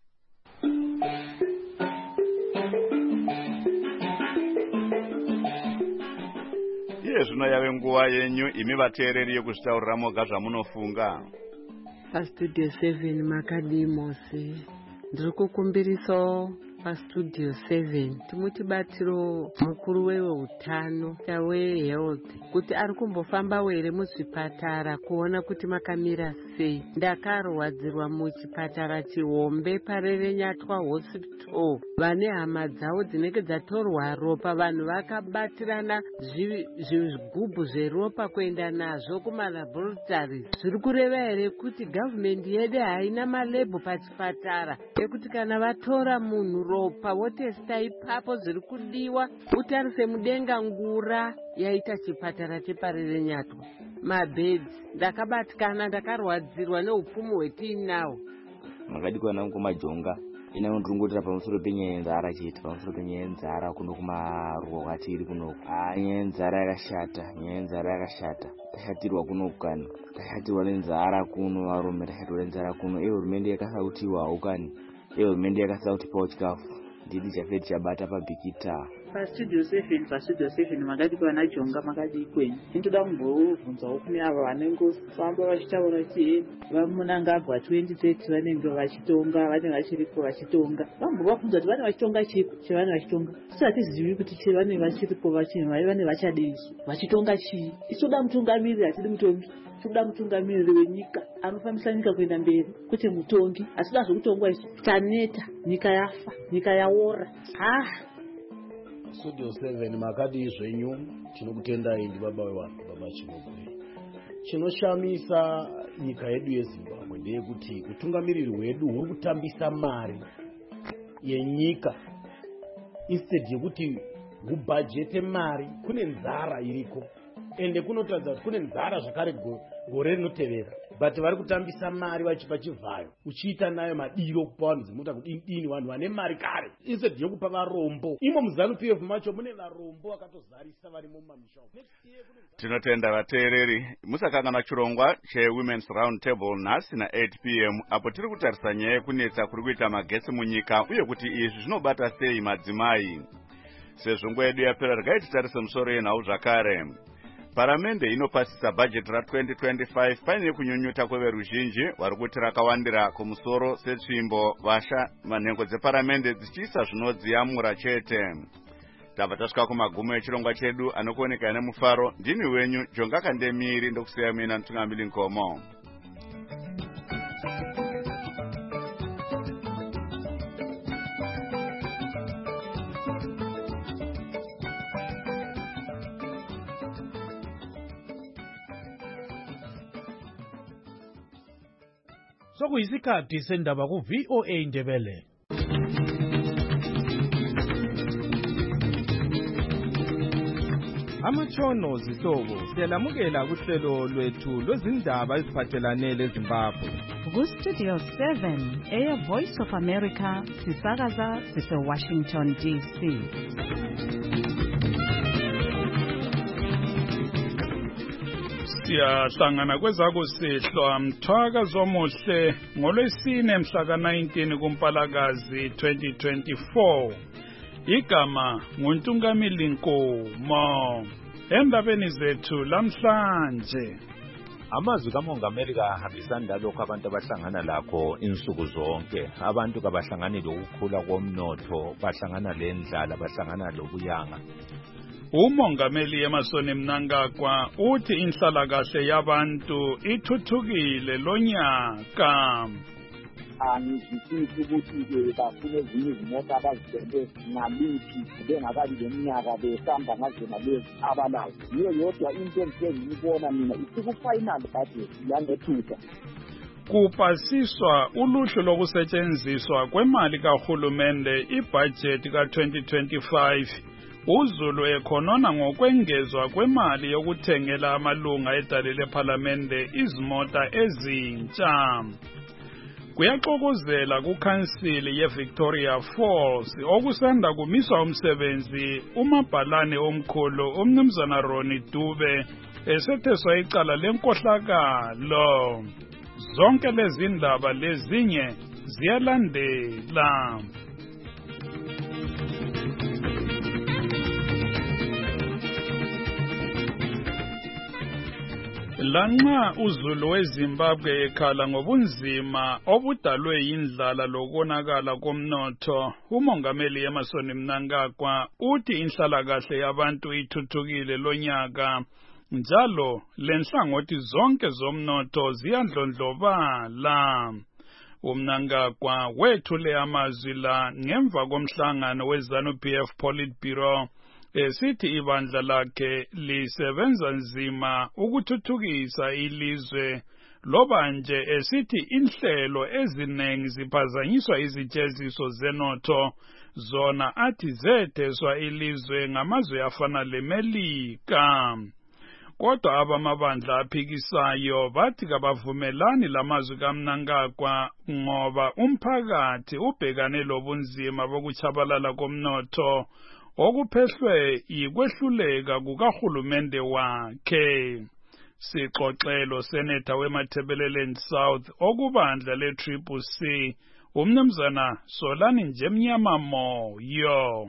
Iye zvino yave nguva yenyu imi vateereri yekuzvitaurira moga zvamunofunga. Pastudio seven makadimosi ndiri kukumbirisawo pastudio seven timutibatiro mukuru weutano wehealth kuti ari kumbofambawo here muzvipatara kuona kuti makamira sei. Ndakarwadzirwa muchipatara chihombe parerenyatwa hospital, vane hama dzavo dzinenge dzatorwa ropa, vanhu vakabatirana zvigubhu zveropa kuenda nazvo kumalaboratories. Zviri kureva here kuti gavhumendi yedu haina malebhu pachipatara ekuti kana vatora munhu ropa votesta ipapo zviri kudiwa. Utarise mudenga ngura yaita chipatara cheparerenyatwa, mabhedzi. Ndakabatikana, ndakarwadzirwa neupfumi hwetiinawo. Makadikwa nangu majonga ina ndrungutira pamusoro penyaya yenzara chete, pamusoro penyaya yenzara kuno kumaruwa kwatiri kuno. Ah, nyaya yenzara yakashata, nyaya yenzara yakashata. Tashatirwa kuno kukani, tashatirwa nenzara kuno varume, tashatirwa nenzara kuno. Iyo hurumende yakasautiwa ukani, iyo hurumende yakasautipawo chikafu. Ndidi chafeti chabata pabhikita. Pastudio seven, pastudio seven makadikwa najonga makadikweni. Ndinoda kumbobvunzawo kune ava vanengofamba vachitaura kuti vamunangagwa twenty thirty vanenge vachitonga, vanenge vachiripo vachitonga. Vambovabvunza kuti vane vachitonga chipi chevane vachitonga. Isu hatizivi kuti chevane vachiripo vane vachadei vachitonga chii. Isu toda mutungamiriri, hatidi mutongi. Toda mutungamiriri wenyika anofambisa nyika kuenda mberi, kwete mutongi. Asida zvokutongwa isu taneta, nyika yafa, nyika yaora. Ah, Studio seven makadi zvenyu tinokutendai ndi baba wevanhu, baba Chimogwe. Chinoshamisa nyika yedu yeZimbabwe ndeyekuti utungamiriri hwedu huri kutambisa mari yenyika instead yekuti hubhajete mari. Kune nzara iriko ende kunotaridza kuti kune nzara zvakare gore rinotevera, but vari kutambisa mari vachipa chivhayo uchiita nayo madiro kupa vanhu zimuta kuti dini vanhu vane mari kare instead yokupa varombo. Imo muZanu P F macho mune varombo vakatozarisa varimo mumamisha. Tinotenda vateereri musakanganwa chirongwa cheWomen's Round Table nhasi na eight p m apo tiri kutarisa nyaya yekunetsa kuri kuita magetsi munyika uye kuti izvi zvinobata sei madzimai. Sezvo nguva yedu yapera regai titarise musoro yenhau zvakare. Paramende inopasisa bhajeti ra twenty twenty-five paine kunyunyuta kweveruzhinji vari kuti rakawandira kumusoro setsvimbo vasha manhengo dzeparamende dzichiisa zvinodziyamura chete. Tabva tasvika kumagumo echirongwa chedu anokuoneka nemufaro. Ndini wenyu Jonga Kandemiri ndokusiya mina Mtungamiri Nkomo. sokuyisikhathi sendaba ku-V O A Ndebele. Amatshono zihlobo siyalamukela kuhlelo lwethu lwezindaba eziphathelane leZimbabwe. Ku-Studio seven, Air Voice of America, sisakaza sise-Washington D C. Siyahlangana kwezakusihlwa mthwaka zomuhle ngolwesine mhla ka nineteen kuMpalakazi twenty twenty-four. Igama nguNtungamili Nkomo. Endabeni zethu lamhlanje, amazwi kamongameli kahambisani lalokho abantu abahlangana lakho insuku zonke. Abantu kabahlangani lokukhula komnotho, bahlangana lendlala, bahlangana lobuyanga. umongameli Emmerson Mnangagwa uthi inhlalakahle yabantu ithuthukile lonyaka. Angizwisisi ukuthi bafuna ezinye izimoto abazibheke ngaliphi bengakabi leminyaka behamba ngazona lezi abalayo. Yiyo yodwa into engiyibona mina isiku-final budget yangethuta. Kupasiswa uluhlu lokusetshenziswa kwemali kahulumende ibudget ka twenty twenty-five. uZulu ekhonona ngokwengezwa kwemali yokuthengela amalunga edale lePhalamende izimota ezintsha. Kuyaxokozela kukhansili yeVictoria Falls okusanda kumiswa umsebenzi umabhalane omkhulu umnumzana Ronnie Dube esetheswa icala lenkohlakalo. Zonke lezi ndaba lezinye ziyalandela. Lanxa uZulu weZimbabwe ekhala ngobunzima obudalwe yindlala lokonakala komnotho, umongameli Emmerson Mnangagwa uthi inhlalakahle yabantu ithuthukile lonyaka, njalo lenhlangothi zonke zomnotho ziyandlondlobala. uMnangagwa wethule amazwi la ngemva komhlangano weZanu-P F Politburo esithi ibandla lakhe lisebenza nzima ukuthuthukisa ilizwe, loba nje esithi inhlelo ezinengi ziphazanyiswa izijeziso zenotho zona athi zetheswa ilizwe ngamazwe afana leMelika. Kodwa abamabandla aphikisayo bathi kabavumelani lamazwi kaMnangagwa ngoba umphakathi ubhekane lobunzima bokuchabalala komnotho okuphehlwe yikwehluleka kukahulumende wakhe. Sixoxelo Senator weMatabeleland South okubandla le-Triple C umnumzana Solani Njemnyama Moyo.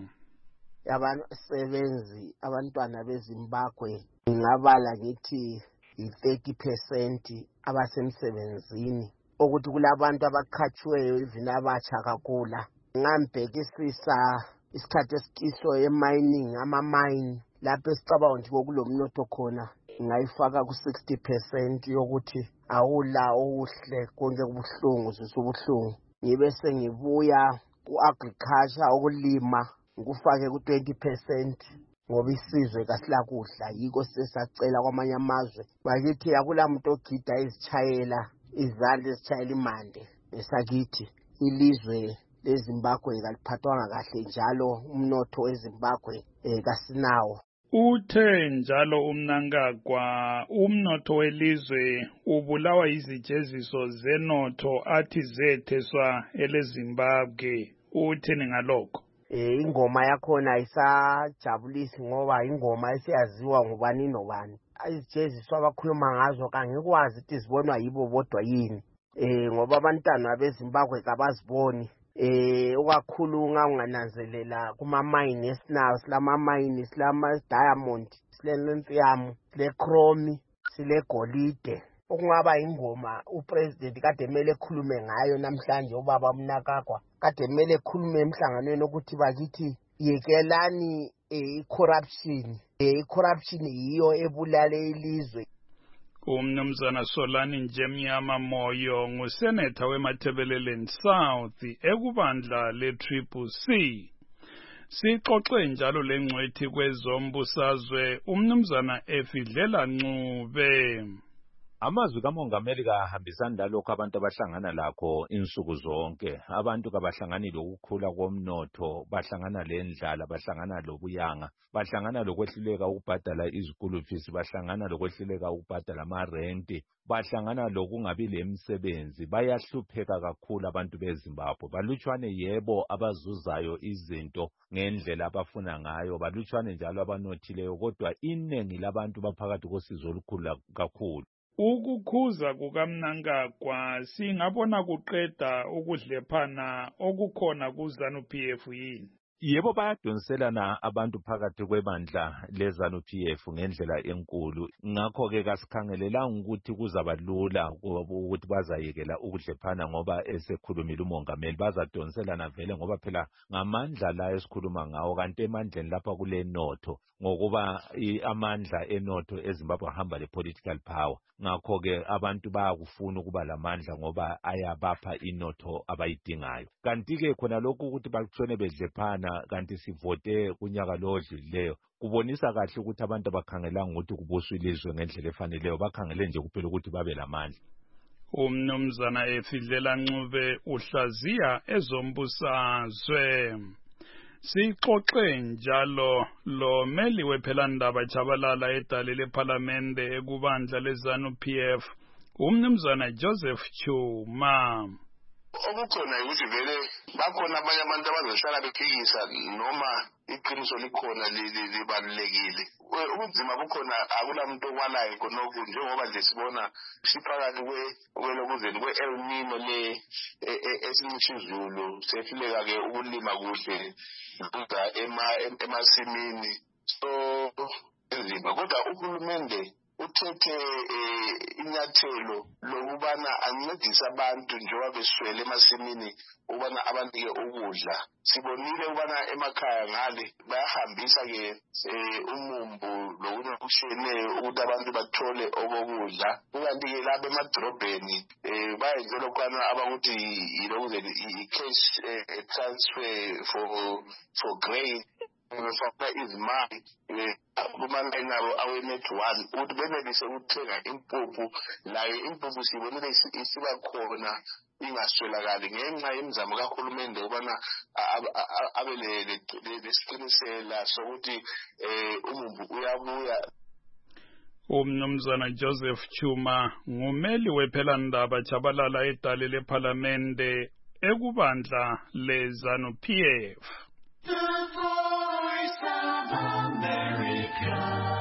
Abasebenzi abantwana beZimbabwe ngingabala ngithi i-thirty percent abasemsebenzini, ukuthi kulabantu abakhatshiweyo even abatsha kakula. Ngambhekisisa isikhathi esikiso emining, ama-mine lapho esicabanga ukuthi kokulomnotho khona, ngayifaka ku-sixty percent yokuthi awula okuhle konke kubuhlungu zisubuhlungu. Ngibe sengibuya ku-agriculture ukulima ngikufake ku-twenty percent ngoba isizwe kasilakudla, yiko sesacela kwamanye amazwe bakithi akula muntu ogida izitshayela izandla ezitshayela imande. Esakithi ilizwe leZimbabwe kaliphathwanga kahle, njalo umnotho weZimbabwe eh, kasinawo. Uthe njalo uMnangagwa umnotho welizwe ubulawa izijeziso zenotho athi zetheswa eleZimbabwe. Uthini ngalokho? Eh, ingoma yakhona isajabulisi ngoba ingoma esiyaziwa ngubani nobani. Izijeziso abakhuluma ngazo kangikwazi ukuthi zibonwa yibo bodwa yini. Eh, ngoba abantwana beZimbabwe kabaziboni. Eh, ukakhulunga ungananzelela kuma-mine esinawo, silama-mine, silama-diamond, silensiyamu, sile-chrome, sile-golide. Okungaba ingoma upresident kade emele ekhulume ngayo namhlanje ubaba Mnangagwa. Kade emele ekhulume emhlanganweni ukuthi bakithi yekelani i-corruption. I-corruption yiyo ebulale ilizwe. Umnumzana Solani Njemnyama Moyo nguseneta weMatabeleland South ekubandla le-Triple C. Sixoxe njalo lengcwethi kwezombusazwe umnumzana Efidlela Ncube. Amazwi kamongameli kahambisani lalokho abantu abahlangana lakho insuku zonke. Abantu kabahlangani lokukhula komnotho, bahlangana lendlala, bahlangana lobuyanga, bahlangana lokwehluleka ukubhadala izikulu fees, bahlangana lokwehluleka ukubhadala amarenti, bahlangana lokungabi lemsebenzi. Bayahlupheka kakhulu abantu beZimbabwe. Balutshwane yebo abazuzayo izinto ngendlela abafuna ngayo, balutshwane njalo abanothileyo, kodwa iningi labantu baphakathi kosizo olukhulu kakhulu. Ukukhuza kukaMnangagwa singabona kuqeda ukudlephana okukhona kuZanu-P F yini? Yebo bayadonselana abantu phakathi kwebandla leZanu-P F ngendlela enkulu. Ngakho ke kasikhangelelanga ukuthi kuzaba lula ukuthi bazayekela ukudlephana ngoba esekhulumile umongameli. Bazadonselana vele ngoba phela ngamandla la esikhuluma ngawo, kanti emandleni lapha kule notho ngokuba amandla enotho eZimbabwe ahamba le political power. Ngakho ke abantu bayakufuna ukuba lamandla ngoba ayabapha inotho abayidingayo. Kanti ke khona lokhu ukuthi bakutshone bedlephana kanti sivote kunyaka lo odlulileyo kubonisa kahle ukuthi abantu abakhangelanga ukuthi kubuswa ilizwe ngendlela efaneleyo, bakhangele nje kuphela ukuthi babe lamandla. Umnumzana Efidlela Ncube uhlaziya ezombusazwe. Sixoxe njalo lo meli wephelandaba Chabalala edale leParlamente ekubandla leZanu-P F, umnumzana Joseph Chuma. Okukhona ukuthi vele bakhona abanye abantu abazohlala bephikisa noma iqiniso likhona libalulekile. Ubunzima bukhona, akulamuntu okwalayo khonokho njengoba nje sibona siphakathi kwelokuzeni kwe-El Nino le esincitsha izulu, sehluleka ke ukulima kuhle emasimini. So enzima, kodwa uhulumende uthethe inyathelo lokubana ancedise abantu njengoba beswele emasimini ukubana abanike ukudla. Sibonile ukubana emakhaya ngale bayahambisa ke umumbu lokunye okushiyeneyo ukuthi abantu bathole okokudla. Kukanti ke lapha emadrobheni bayenze lokhwana abakuthi yilokuzeni i-cash transfer for for grain. Ngifaka izimali kumanani abo awe-net one ukuthi benelise ukuthenga impuphu. Layo impuphu sibonile isiba khona ingaswelakali ngenxa yemizamo kahulumende ukubana abe lesiqinisela sokuthi umumbu uyabuya. Umnumzana Joseph Chuma ngumeli wephelandaba Chabalala edale leParlamente ekubandla leZanu-P F. The Voice of America,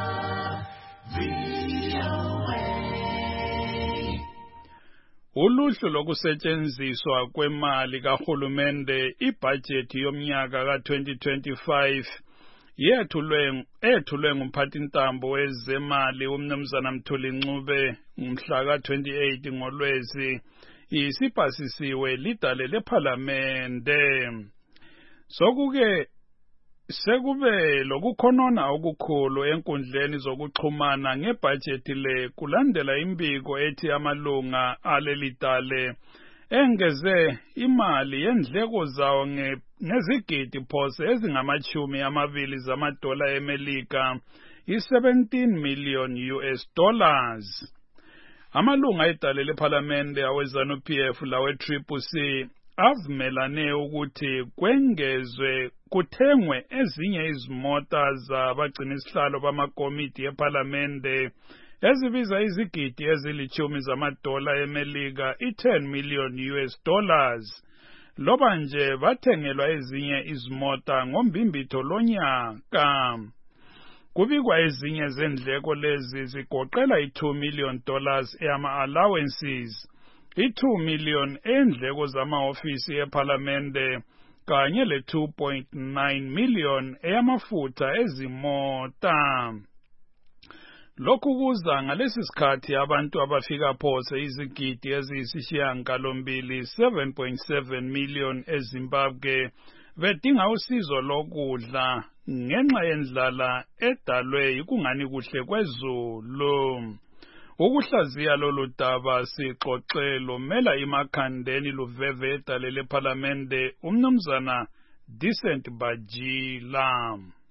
V O A. Uluhlu lokusetshenziswa kwemali kahulumende ibudget yomnyaka ka twenty twenty-five yethulwe ethulwe ngumphathintambo wezemali umnumzana Mthuli Ncube ngomhla ka twenty-eight ngoLwezi isipasisiwe lidale leParlamente. Sokuke sekube lokukhonona okukhulu enkundleni zokuxhumana ngebudget le kulandela imbiko ethi amalunga alelidale engeze imali yendleko zawo ngezigidi phose ezingamachumi amabili zamadola eMelika i-seventeen million U S dollars. Amalunga edale leParlamente aweZanu-P F lawe-Triple C avumelane ukuthi kwengezwe kuthengwe ezinye izimota zabagcina isihlalo bamakomiti eParlamente ezibiza izigidi ezilichumi zamadola eMelika i-ten million U S dollars. Loba nje bathengelwa ezinye izimota ngombimbitho lonyaka. Kubikwa ezinye zendleko lezi zigoqela i-two million dollars eyama-allowances, i-two million endleko zama-ofisi eParlamente kanye le-two point nine million eyamafutha ezimota. Lokhu kuza ngalesi sikhathi abantu abafika phose izigidi eziyisishiyagalombili seven point seven million eZimbabwe bedinga usizo lokudla ngenxa yendlala edalwe yikungani kuhle kwezulu. Ukuhlaziya lolu daba sixoxe lomela imakhandeni luveve edale leParlamente umnumzana Decent Bajila.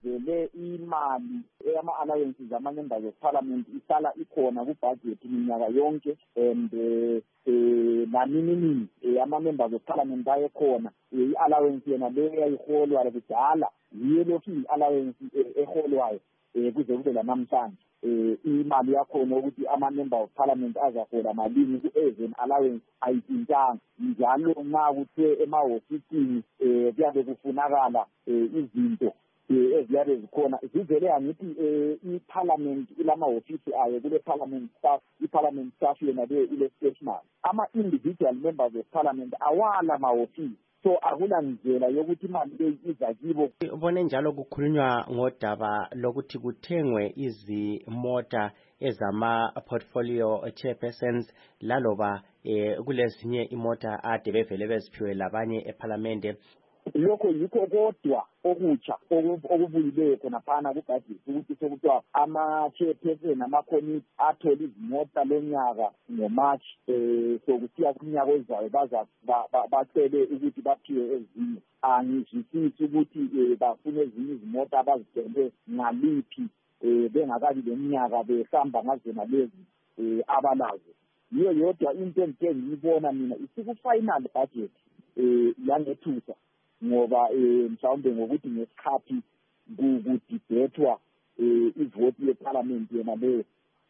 vele imali eyama-allowances ama-members of parliament isala ikhona kubudget minyaka yonke and um eh naninini ama-members of parliament bayekhona i-allowance yena le eyayiholwa kudala yiyo lokhu i-allowance eholwayo um kuze kube lanamhlanje um imali yakhona ukuthi ama-member of parliament azahola malini ku-even allowance ayitshintshanga njalo nxa kuthiwe emahhofisini um kuyabe kufunakala um izinto um eziyabe zikhona zivele angithi um i-parliament ilamahhofisi ayo kule parliament staff i-parliament staff yona leyo ile-stationary ama-individual members of parliament awala mahhofisi so akula ndlela yokuthi imali leyi iza kibo. Ubone njalo kukhulunywa ngodaba lokuthi kuthengwe izimota ezama-portfolio chairpersons laloba um kulezinye imota ade bevele beziphiwe labanye ephalamende. Lokho yikho kodwa okutsha okubuyileyo khonaphana kubudget ukuthi sekuthiwa ama-chairperson ama-committee athola izimota lonyaka ngoMarch um sokuthiya kunyaka ozayo baza bacele ukuthi baphiwe ezinye. Angizwisisi ukuthi um bafune ezinye izimota abazithenge ngaliphi um bengakabi leminyaka behamba ngazona lezi um abalazo. Yiyo yodwa into engithe ngiyibona mina isiku-final budget um yangethusa ngoba eh mhlawumbe ngokuthi ngesikhathi kudibethwa eh ivoti yeparlament yena le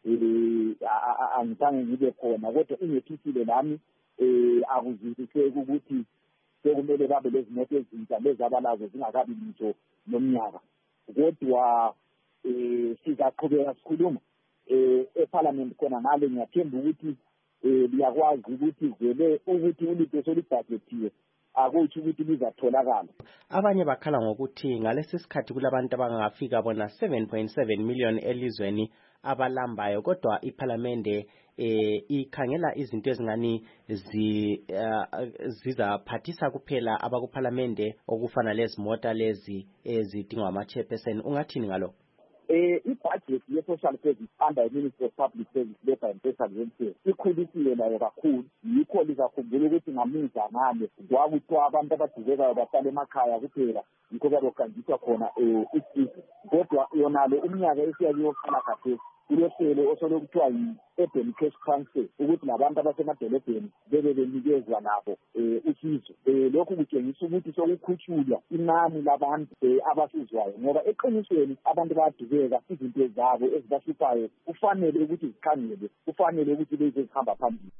eh angizange ngibe khona kodwa ingethusile nami eh akuzwisiseki ukuthi sekumele babe lezimoto ezintsha lezabalazo zingakabi lutho nomnyaka kodwa eh sizaqhubeka sikhuluma eh eparlament khona ngale ngiyathemba ukuthi eh liyakwazi ukuthi vele ukuthi ulitho solibudgetiwe akuthi ukuthi bizatholakala. Abanye bakhala ngokuthi ngalesi sikhathi kulabantu abangafika bona seven point seven million elizweni abalambayo kodwa iparlamente eh ikhangela izinto ezingani zi uh, zizaphathisa kuphela abakuparlamente okufana lezimota lezi ezidingwa ama-chairperson. Ungathini ngalo? Eh i-budget ye-social service under the Ministry of Public Service Labour and Social Welfare ikhulisiwe nayo kakhulu yikho lizakhumbula ukuthi ngamuza ngale kwakuthiwa abantu abadubekayo bahlala emakhaya kuphela yikho bazoganjiswa khona um isizwe kodwa yonalo umnyaka esiyakuyoqala khathesi kulohlelo osolokuthiwa yi-urban cash transfer ukuthi labantu abasemadolobheni bebe benikezwa nabo um usizo. Um lokhu kutshengisa ukuthi sokukhutshulwa inani labantu um abasizwayo ngoba eqinisweni abantu bayadubeka izinto zabo ezibahluphayo kufanele ukuthi zikhangelwe kufanele ukuthi beze zihamba phambili.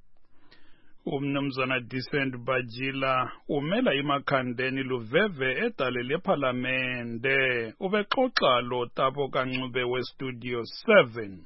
Umnumzana Decent Bajila umela imakhandeni luveve edale lephalamende ubexoxa lo Tabo Kancube westudio seven.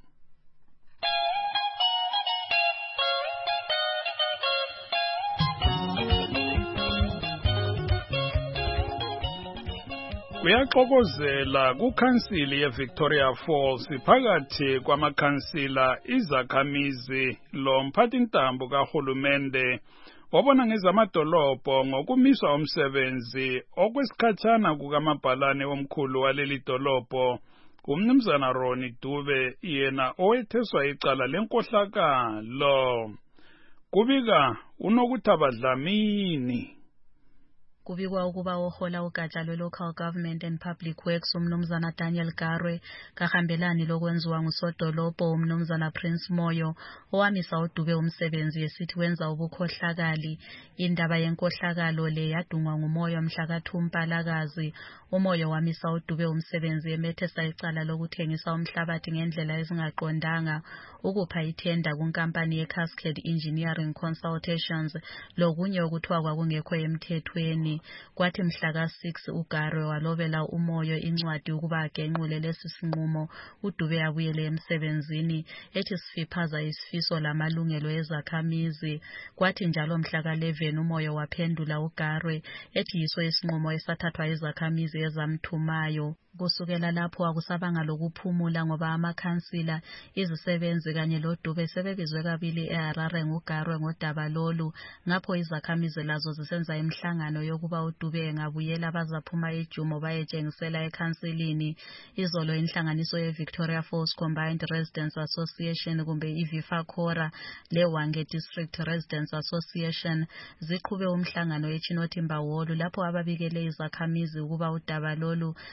Kuyaxokozela kukhansili yeVictoria Falls phakathi kwamakhansila izakhamizi lo mphathintambo kahulumende wabona ngezamadolobho ngokumiswa umsebenzi okwesikhatshana kukamabhalane omkhulu waleli dolobho umnumzana Ronnie Dube yena owetheswa icala lenkohlakalo kubika unokuthi abadlamini. Kubikwa ukuba ohola ugatsha lwe-Local Government and Public Works umnumzana Daniel Garwe kahambelani lokwenziwa ngusodolobho umnumzana Prince Moyo owamisa uDube umsebenzi esithi wenza ubukhohlakali. Indaba yenkohlakalo le yadungwa nguMoyo mhla ka two Mpalakazi. uMoyo wamisa uDube umsebenzi emethesa icala lokuthengisa umhlabathi ngendlela ezingaqondanga ukupha ithenda kunkampani ye-Cascade Engineering Consultations lokunye okuthiwa kwakungekho emthethweni. Kwathi mhla ka six uGarwe walobela uMoyo incwadi ukuba agenqule lesi sinqumo uDube abuyele emsebenzini ethi sifiphaza isifiso lamalungelo ezakhamizi. Kwathi njalo mhla ka eleven uMoyo waphendula uGarwe ethi yiso isinqumo esathathwa izakhamizi ezamthumayo. Kusukela lapho akusabanga lokuphumula ngoba amakhansila izisebenzi kanye loDube sebebizwe kabili eHarare nguGarwe ngodaba lolu ngapho izakhamizi lazo zisenza imhlangano yokuba uDube engabuyela bazaphuma ejumo bayetshengisela ekhansilini. Izolo inhlanganiso yeVictoria Falls Combined Residents Association kumbe iVifakora leWange District Residents Association ziqhube umhlangano eChinotimba Hall lapho ababikele izakhamizi ukuba udaba lolu selu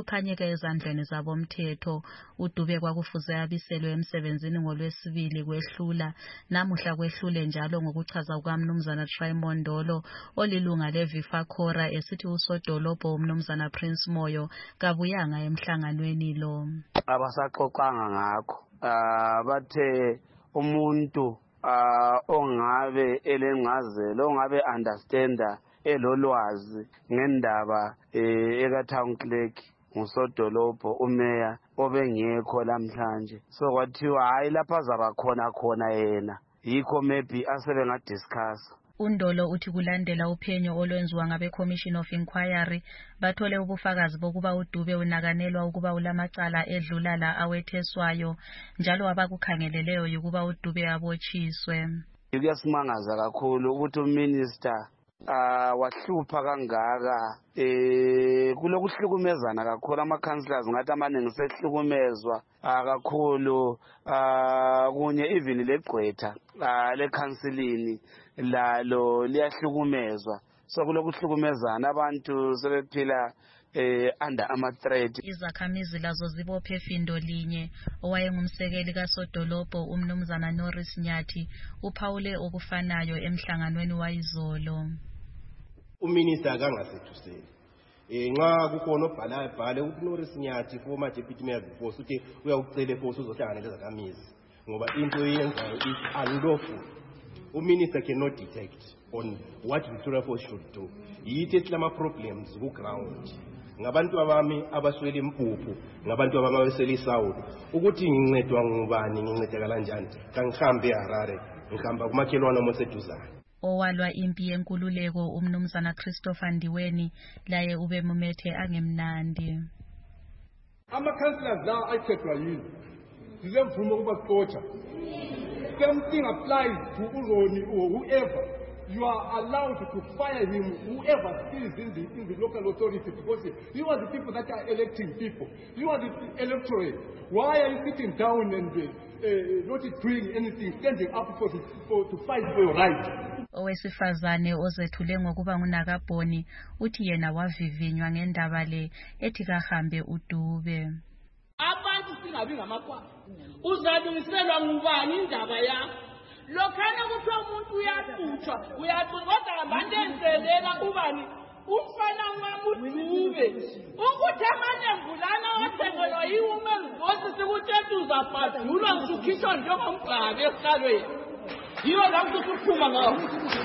kukhanyeke ezandleni zabomthetho. uDube kwakufuze abiselwe emsebenzini ngolwesibili kwehlula, namuhla kwehlule njalo ngokuchaza kukaMnumzana Trimondolo olilunga leVifakora esithi usodolobho uMnumzana Prince Moyo kabuyanga emhlanganweni lo. Abasaxoxanga ngakho ah bathe umuntu ah ongabe elengcazelo ongabe understanda elolwazi ngendaba eka town clerk ngusodolobho umeya obengekho lamhlanje, so kwathiwa hayi lapha azaba khona khona yena, yikho maybe asebenga discuss. uNdolo uthi kulandela uphenyo olwenziwa ngabe Commission of Inquiry bathole ubufakazi bokuba uDube unakanelwa ukuba ulamacala edlula la awetheswayo, njalo abakukhangeleleyo ukuba uDube abotshiswe. Kuyasimangaza kakhulu ukuthi uminister ah wahlupha kangaka eh kulokuhlukumezana kakhulu ama councillors ngathi amaningi sehlukumezwa kakhulu ah kunye even legqwetha le councilini lalo liyahlukumezwa, so kulokuhlukumezana abantu sebephila eh under ama threat. Izakhamizi lazo zibophe findo linye. Owayengumsekeli kaSodolobho uMnumzana Norris Nyathi uphawule okufanayo emhlanganweni wayizolo. Uminister akangasethuseli eh nxa kukhona obhala ibhale ukuthi Norris Nyathi former deputy mayor before uthi uyawucela force uzohlangana lezakhamizi ngoba into yenzayo is unlawful. Uminister cannot detect on what Victoria Falls should do. Yithi lama problems ku ground. Ngabantu abami abaswele impuphu, ngabantu abami abaswele isawudo, ukuthi ngincedwa ngubani, ngincedeka kanjani, kangihambe eHarare, ngihamba kumakhelwane omoseduzana. Owalwa impi yenkululeko uMnumzana Christopher Ndiweni laye ube mumethe angemnandi. Ama councillors la ayithethwa yini zilemvumo ukubaxotsha. Same thing applies to Uroni or whoever. You are allowed to fire him, whoever is in the in the local authority, because you are the people that are electing people. You are the electorate. Why are you sitting down and uh, uh, not doing anything, standing up for, the, for to fight for your right? Owesifazane ozethule ngokuba nguNakabhoni uthi yena wavivinywa ngendaba le ethi kahambe uDube. Abantu singabi ngamakhwa. Uzalungiselwa ngubani indaba yakho? Lokhana kuthiwa umuntu uyaxutshwa, uyaxutshwa abantu enzelela ubani umfana wami uDube. Ukuthi amalembu lana wathengelwa yiwomen's voice sikuthi uzabhadulwa ngikhishwa njengomgcabe esihlalweni. Yiyo lapho kuphuma ngawo.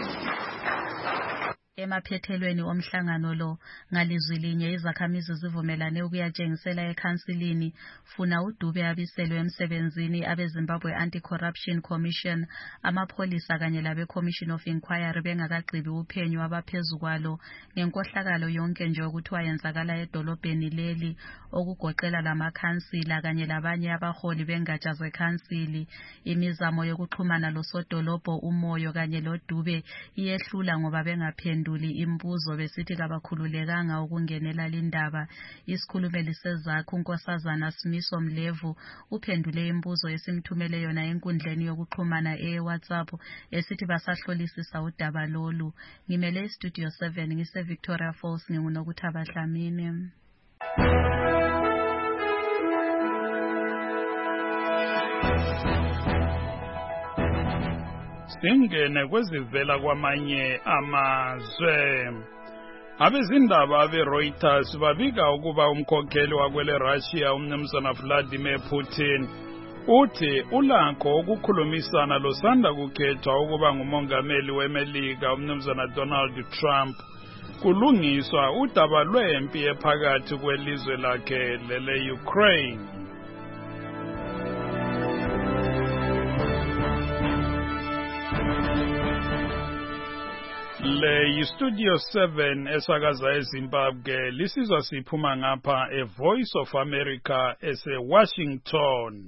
Emaphethelweni omhlangano lo ngalizwi linye izakhamizi zivumelane ukuyatshengisela ekhansilini funa uDube abiselwe emsebenzini abeZimbabwe Anti-Corruption Commission, amapholisa kanye labe Commission of Inquiry bengakagqibi uphenyo abaphezu kwalo ngenkohlakalo yonke nje ukuthi wayenzakala edolobheni leli okugoqela lamakhansila kanye labanye abaholi bengatsha zekhansili. Imizamo yokuxhumana losodolobho uMoyo kanye loDube iyehlula ngoba bengaphenduli imbuzo besithi kabakhululekanga ukungenela lindaba. Isikhulumeli sezakhe uNkosazana Simiso Mlevu uphendule imbuzo esimthumele yona enkundleni yokuxhumana eWhatsApp esithi basahlolisisa udaba lolu. Ngimele Studio seven ngise Victoria Falls nginguNokuthaba Dlamini. Singene kwezivela kwamanye amazwe. Abezindaba abeReuters babika ukuba umkhokheli wakwele Russia uMnumzana Vladimir Putin uthi ulakho ukukhulumisana losanda kukhethwa ukuba ngumongameli weMelika uMnumzana Donald Trump kulungiswa udaba lwempi ephakathi kwelizwe lakhe lele Ukraine. Le Studio seven esakaza eZimbabwe lisizwa siphuma ngapha e Voice of America ese Washington.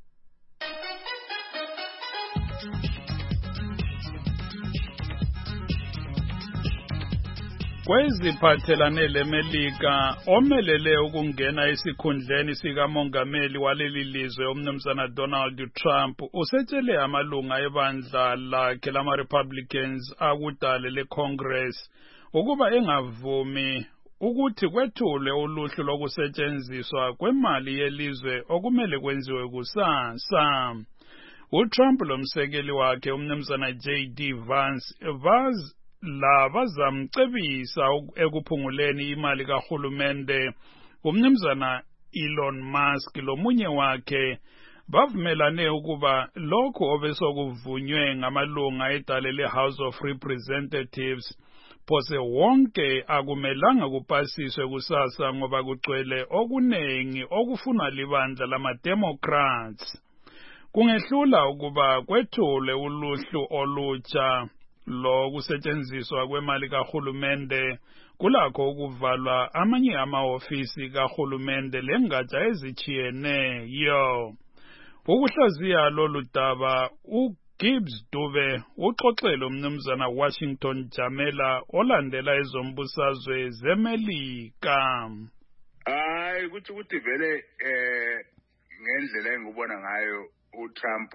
Kweziphathelane leMelika omelele ukungena esikhundleni sikamongameli waleli lizwe uMnumzana Donald Trump usetshele amalunga ebandla lakhe lama Republicans akudale leCongress ukuba engavumi ukuthi kwethulwe uluhlu lokusetshenziswa kwemali yelizwe okumele kwenziwe kusasa. uTrump lomsekeli wakhe umnumzana J D Vance baz la bazamcebisa ekuphunguleni imali kahulumende. umnumzana Elon Musk lomunye wakhe bavumelane ukuba lokho obesokuvunywe ngamalunga edale le-House of Representatives phose wonke akumelanga kupasiswe kusasa ngoba kugcwele okuningi okufunwa libandla lama-Democrats. Kungehlula ukuba kwethule uluhlu olutsha lokusetshenziswa kwemali kahulumende, kulakho ukuvalwa amanye amahofisi kahulumende lengatsha ezitshiyeneyo. Ukuhlaziya lolu daba uGibbs Dube uxoxele umnumzana Washington Jamela olandela ezombusazwe zeMelika. Hayi ukuthi ukuthi vele eh ngendlela engibona ngayo uTrump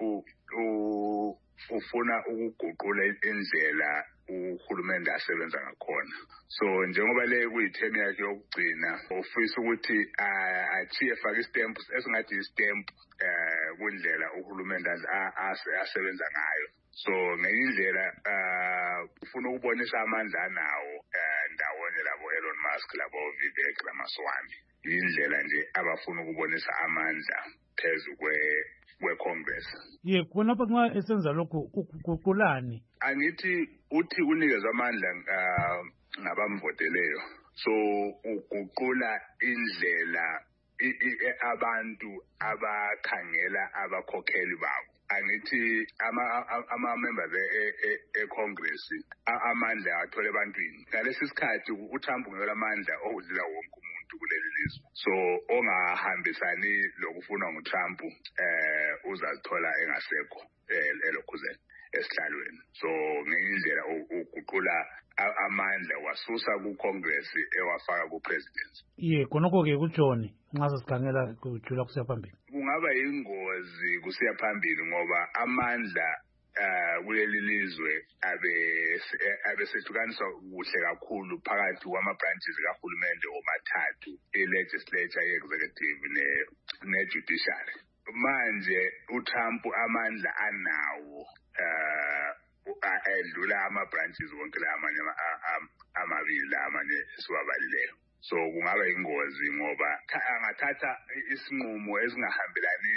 ufuna ukuguqula indlela uhulumende asebenza ngakhona. So njengoba le kuyithemu yakhe yokugcina ufisa ukuthi achiye faka istamp esingathi istamp eh kundlela uhulumende asebenza ngayo. So ngenye indlela ufuna ukubonisa amandla anawo ndawonye labo Elon Musk labo Vivek Ramaswamy. Indlela nje abafuna ukubonisa amandla phezu kwe kwe-Congress. Ye khona lapha nxa esenza lokho ukuguqulani? Angithi uthi unikezwe amandla ngabamvoteleyo. So uguqula indlela abantu abakhangela abakhokheli babo. Angithi ama members e-Congress amandla athole ebantwini. Ngalesi sikhathi uTrump ngeke amandla okudlula wonke umuntu kuleli lizwe. So ongahambisani lokufuna nguTrump eh uzathola engasekho elokhuzeni esihlalweni. So ngendlela uguqula amandla wasusa ku-Congress ewafaka ku-President. Ye khonokho ke kujoni nxa sesikhangela kujula kusiya phambili. Kungaba ingozi kusiya phambili ngoba amandla eh kuleli lizwe abe abesehlukaniswa kuhle kakhulu phakathi kwama branches kahulumende omathathu, i-legislature, i-executive ne-judiciary. Manje uTrump amandla anawo eh edlula ama branches wonke la amanye amabili la amanye siwabalileyo. So kungaba ingozi ngoba angathatha isinqumo esingahambelani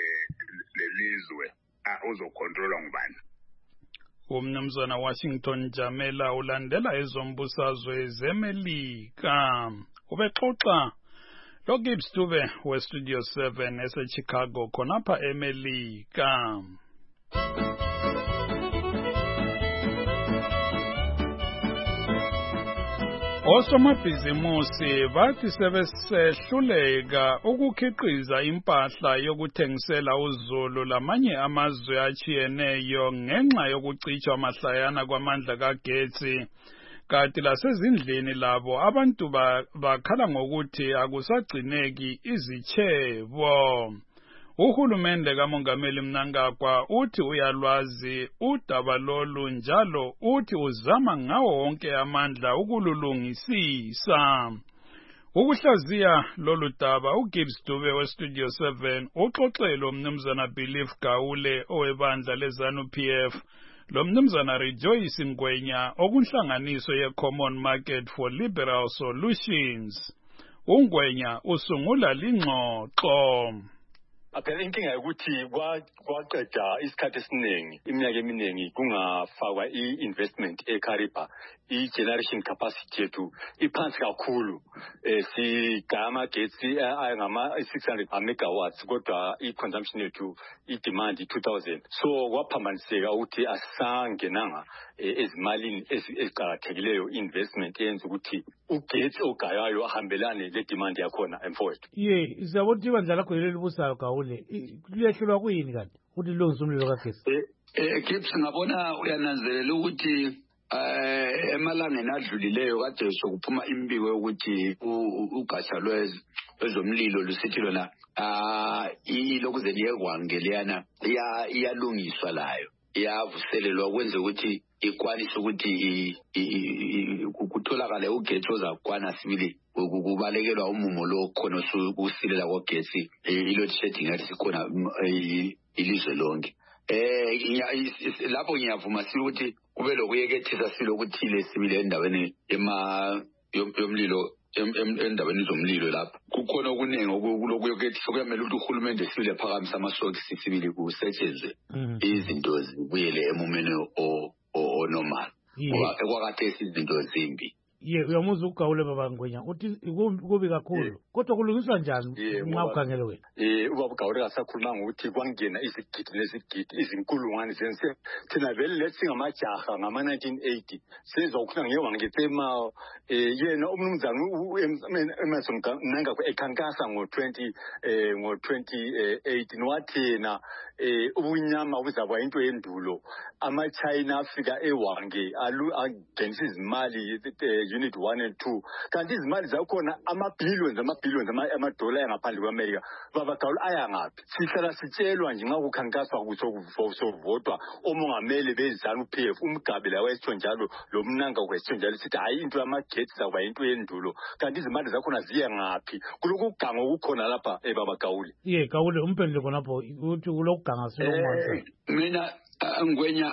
lelizwe uzokontrola ngubani. umnumzana Washington Jamela ulandela ezombusazwe zeMelika. Ubexoxa lo Gibbs Dube we Studio seven eseChicago khonapha eMelika. Osomabhizimusi bathi sebesehluleka ukukhiqiza impahla yokuthengisela uzulu lamanye amazwe achiyeneyo ngenxa yokucitshwa amahlayana kwamandla kagetsi. Kanti lasezindlini labo abantu bakhala ngokuthi akusagcineki izichebo. Uhulumende kaMongameli Mnangagwa uthi uyalwazi udaba lolu njalo uthi uzama ngawo wonke amandla ukululungisisa. Ukuhlaziya lolu daba uGibbs Dube we Studio seven uxoxele umnumzana Belief Gawule owebandla leZANU P F lo mnumzana Rejoice Ngwenya okunhlanganiso ye-Common Market for Liberal Solutions. Ungwenya usungula lingxoxo. Phela inkinga yokuthi kwaqeda isikhathi esiningi iminyaka eminingi kungafakwa i-investment eKariba, i-generation capacity yethu iphansi kakhulu. Sigaya amagetsi angama-six hundred megawatts kodwa i-consumption yethu i-demand i-two thousand. So kwaphambaniseka ukuthi asisangenanga ezimalini eziqakathekileyo investment eyenza ukuthi ugetsi ogayayo ahambelane le-demand yakhona emfowethu. Ye siyabona ukuthi ibandla lakho leli libusayo Gawule liyehlulwa kuyini kanti ukuthi lilungise umlilo kagesi? Eh Gibbs ngabona uyananzelela ukuthi eh emalangeni adlulileyo kade sokuphuma imbiko ukuthi ugatsha lwezomlilo lusithi lona ah ilokuze liyekwangeliana iyalungiswa layo iyavuselelwa kwenze ukuthi ikwanisa ukuthi kutholakale ugetsi ozakwana sibili kubalekelwa umumo lo khona usilela kogetsi i-load shedding yathi sikhona ilizwe lonke. Eh lapho ngiyavuma sile ukuthi kube lokuyekethisa sile ukuthile sibili endaweni ema yomlilo endaweni zomlilo lapha kukhona okuningi okulokuyekethisa kuyamela ukuthi uhulumende sibili ephakamisa amasokisi sibili kusetshenzwe izinto zibuyele emumeni o normal ngoba ekwakade izinto zimbi. Ye uyamuzwa uGawule baba Ngwenya uthi kubi kakhulu kodwa kulungiswa njani nxa ukhangele wena? Eh ubaba uGawule akasakhuluma ngokuthi kwangena izigidi nezigidi izinkulungwane zense thina vele lethi ngamajaha ngama nineteen eighty sizwa ukukhona ngewangetsema eh yena umnumzana uEmerson Mnangagwa ekhankasa ngo twenty eh ngo twenty eighteen wathina eh ubunyama buzaba into yendulo ama China afika ewange alu agenisa izimali unit one and two kanti izimali zakhona ama billions ama billions ama dollar ngaphandle kweAmerica baba Gawule aya ngaphi sihlala sitshelwa nje nxa kukhankaswa kusovotwa omongameli bezana uP F uMgabe la wethu njalo lo Mnangagwa wethu njalo sithi hayi into yamagetsi zakuba into yendulo kanti izimali zakhona ziya ngaphi kulokuganga ukukhona lapha ebaba Gawule. Ye Gawule umphendule khonapho uthi kulokuganga silomanza. Mina Ngwenya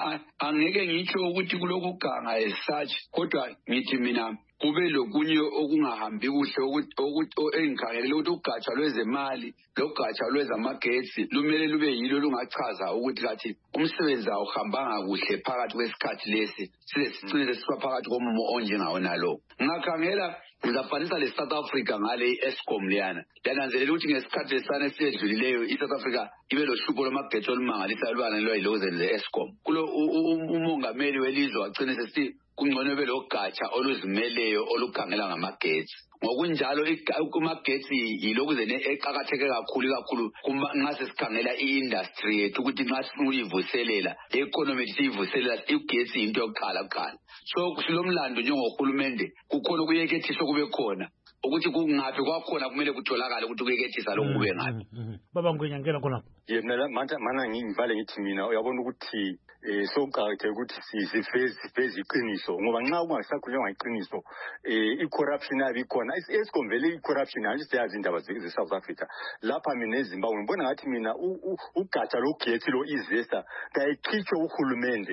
angeke ngitsho ukuthi kulokuganga as such kodwa ngithi mina kube lokunye okungahambi kuhle ukuthi engikhangelele ukuthi ugatsha lwezemali logatsha lwezamagetsi lumele lube yilo lungachaza ukuthi kathi umsebenzi awuhambanga kuhle phakathi kwesikhathi lesi size sicine sisiba phakathi komumo onjengawona lo. Ngakhangela ngizafanisa le South Africa ngale Eskom leyana yananzelela ukuthi ngesikhathi lesana esedlulileyo iSouth Africa ibe lo hlupho lwamagetsi olumangalisa lwana lwayiloze le Eskom kulo umongameli welizwe wagcina sesithi kungcono belogatsha oluzimeleyo olukhangela ngamagetsi ngokunjalo kumagetsi yilokuze eqhakatheke kakhulu kakhulu nxa sesikhangela i-industry yethu ukuthi nxa sifuna ukuyivuselela economy siyivuselela igetsi into yokuqala kuqala so kusilomlando njengohulumende kukhona ukuyekethisa kube khona ukuthi kungaphi kwakhona kumele kutholakala ukuthi ukuyekethisa lokhu kube ngaphi. Baba Ngwenya ngena khona. Yena manje mana ngivale ngithi mina uyabona ukuthi eh sokuqhakatheka ukuthi sifeze sifeze iqiniso ngoba nxa kungasakhulunywa ngeqiniso eh i-corruption abikhona Eskom vele i-corruption anje siyazi indaba ze-South Africa lapha mina eZimbabwe ngibona ngathi mina ugatsha logetsi lo izesa kayikhitshwe uhulumende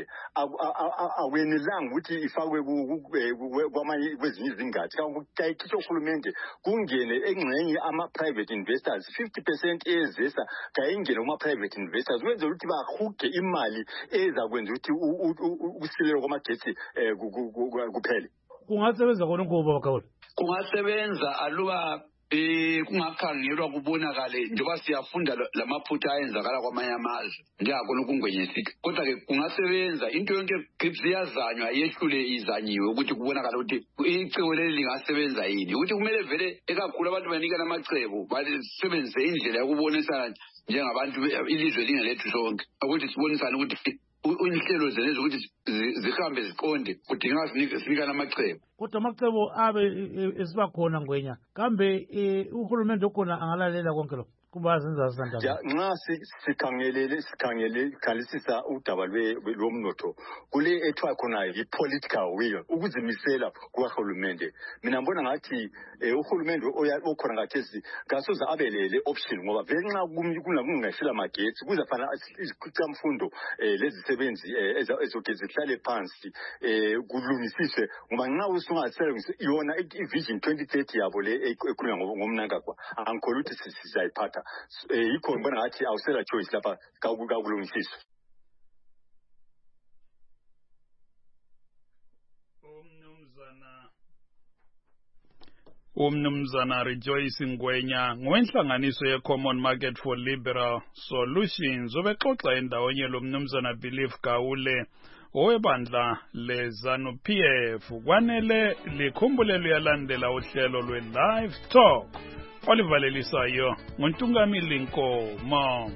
akwenelanga ukuthi ifakwe kwamanye kwezinye izingathi kayikhitshwe uhulumende kungene engxenye ama-private investors fifty percent ezesa kayingene kuma-private investors kwenzela ukuthi bahuge imali ezakwenza ukuthi ukusilelwa kwamagetsi kuphele. Kungasebenza khona ngoba bakawula kungasebenza aluba eh kungakhangelwa kubonakale njengoba siyafunda lamaphutha ayenzakala kwamanye amazwe njengakhona ukungwenyesika kodwa ke kungasebenza into yonke iyazanywa yehlule izanyiwe ukuthi kubonakala ukuthi icebo leli lingasebenza yini ukuthi kumele vele ekakhulu abantu banikana amacebo basebenzise indlela yokubonisana njengabantu ilizwe lingelethu sonke ukuthi sibonisane ukuthi inhlelo zenezi ukuthi zihambe ziqonde kudinga sinikana amacebo kodwa amacebo abe esiba khona Ngwenya kambe uhulumende okhona angalalela konke lokho kuba senza sandaba nxa sikhangelele sikhangele khalisisa udaba lomnotho kule ethiwa khona i-political will ukuzimisela kuhulumende mina ngibona ngathi uhulumende okhona ngathesi ngasoze abelele option ngoba vele nxa kungasela magetsi kuzafana izikhicamfundo lezisebenzi ezogezi zihlale phansi kulungisiswe ngoba nxa usungasebenzisa yona i-vision twenty thirty yabo le ekhulunywa ngomnangagwa angikholwa ukuthi sizayiphatha yikho ngibona ngathi awusela choice lapha kakulungisiswa. Umnumzana Rejoice Ngwenya ngwenhlanganiso ye-Common Market for Liberal Solutions ubexoxa endawonye lo mnumzana Belief Gawule owebandla leZANU P F kwanele likhumbule luyalandela uhlelo lwe-Live Talk olivalelisayo nguNtungamili Nkomo.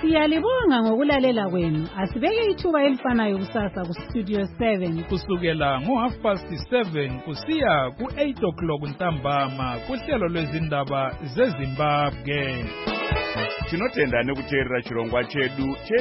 Siyalibonga ngokulalela kwenu. Asibeke ithuba elifanayo kusasa ku Studio seven kusukela ngo half past seven kusiya ku eight o'clock ntambama kuhlelo lwezindaba zeZimbabwe. Tinotenda nekuteerera chirongwa chedu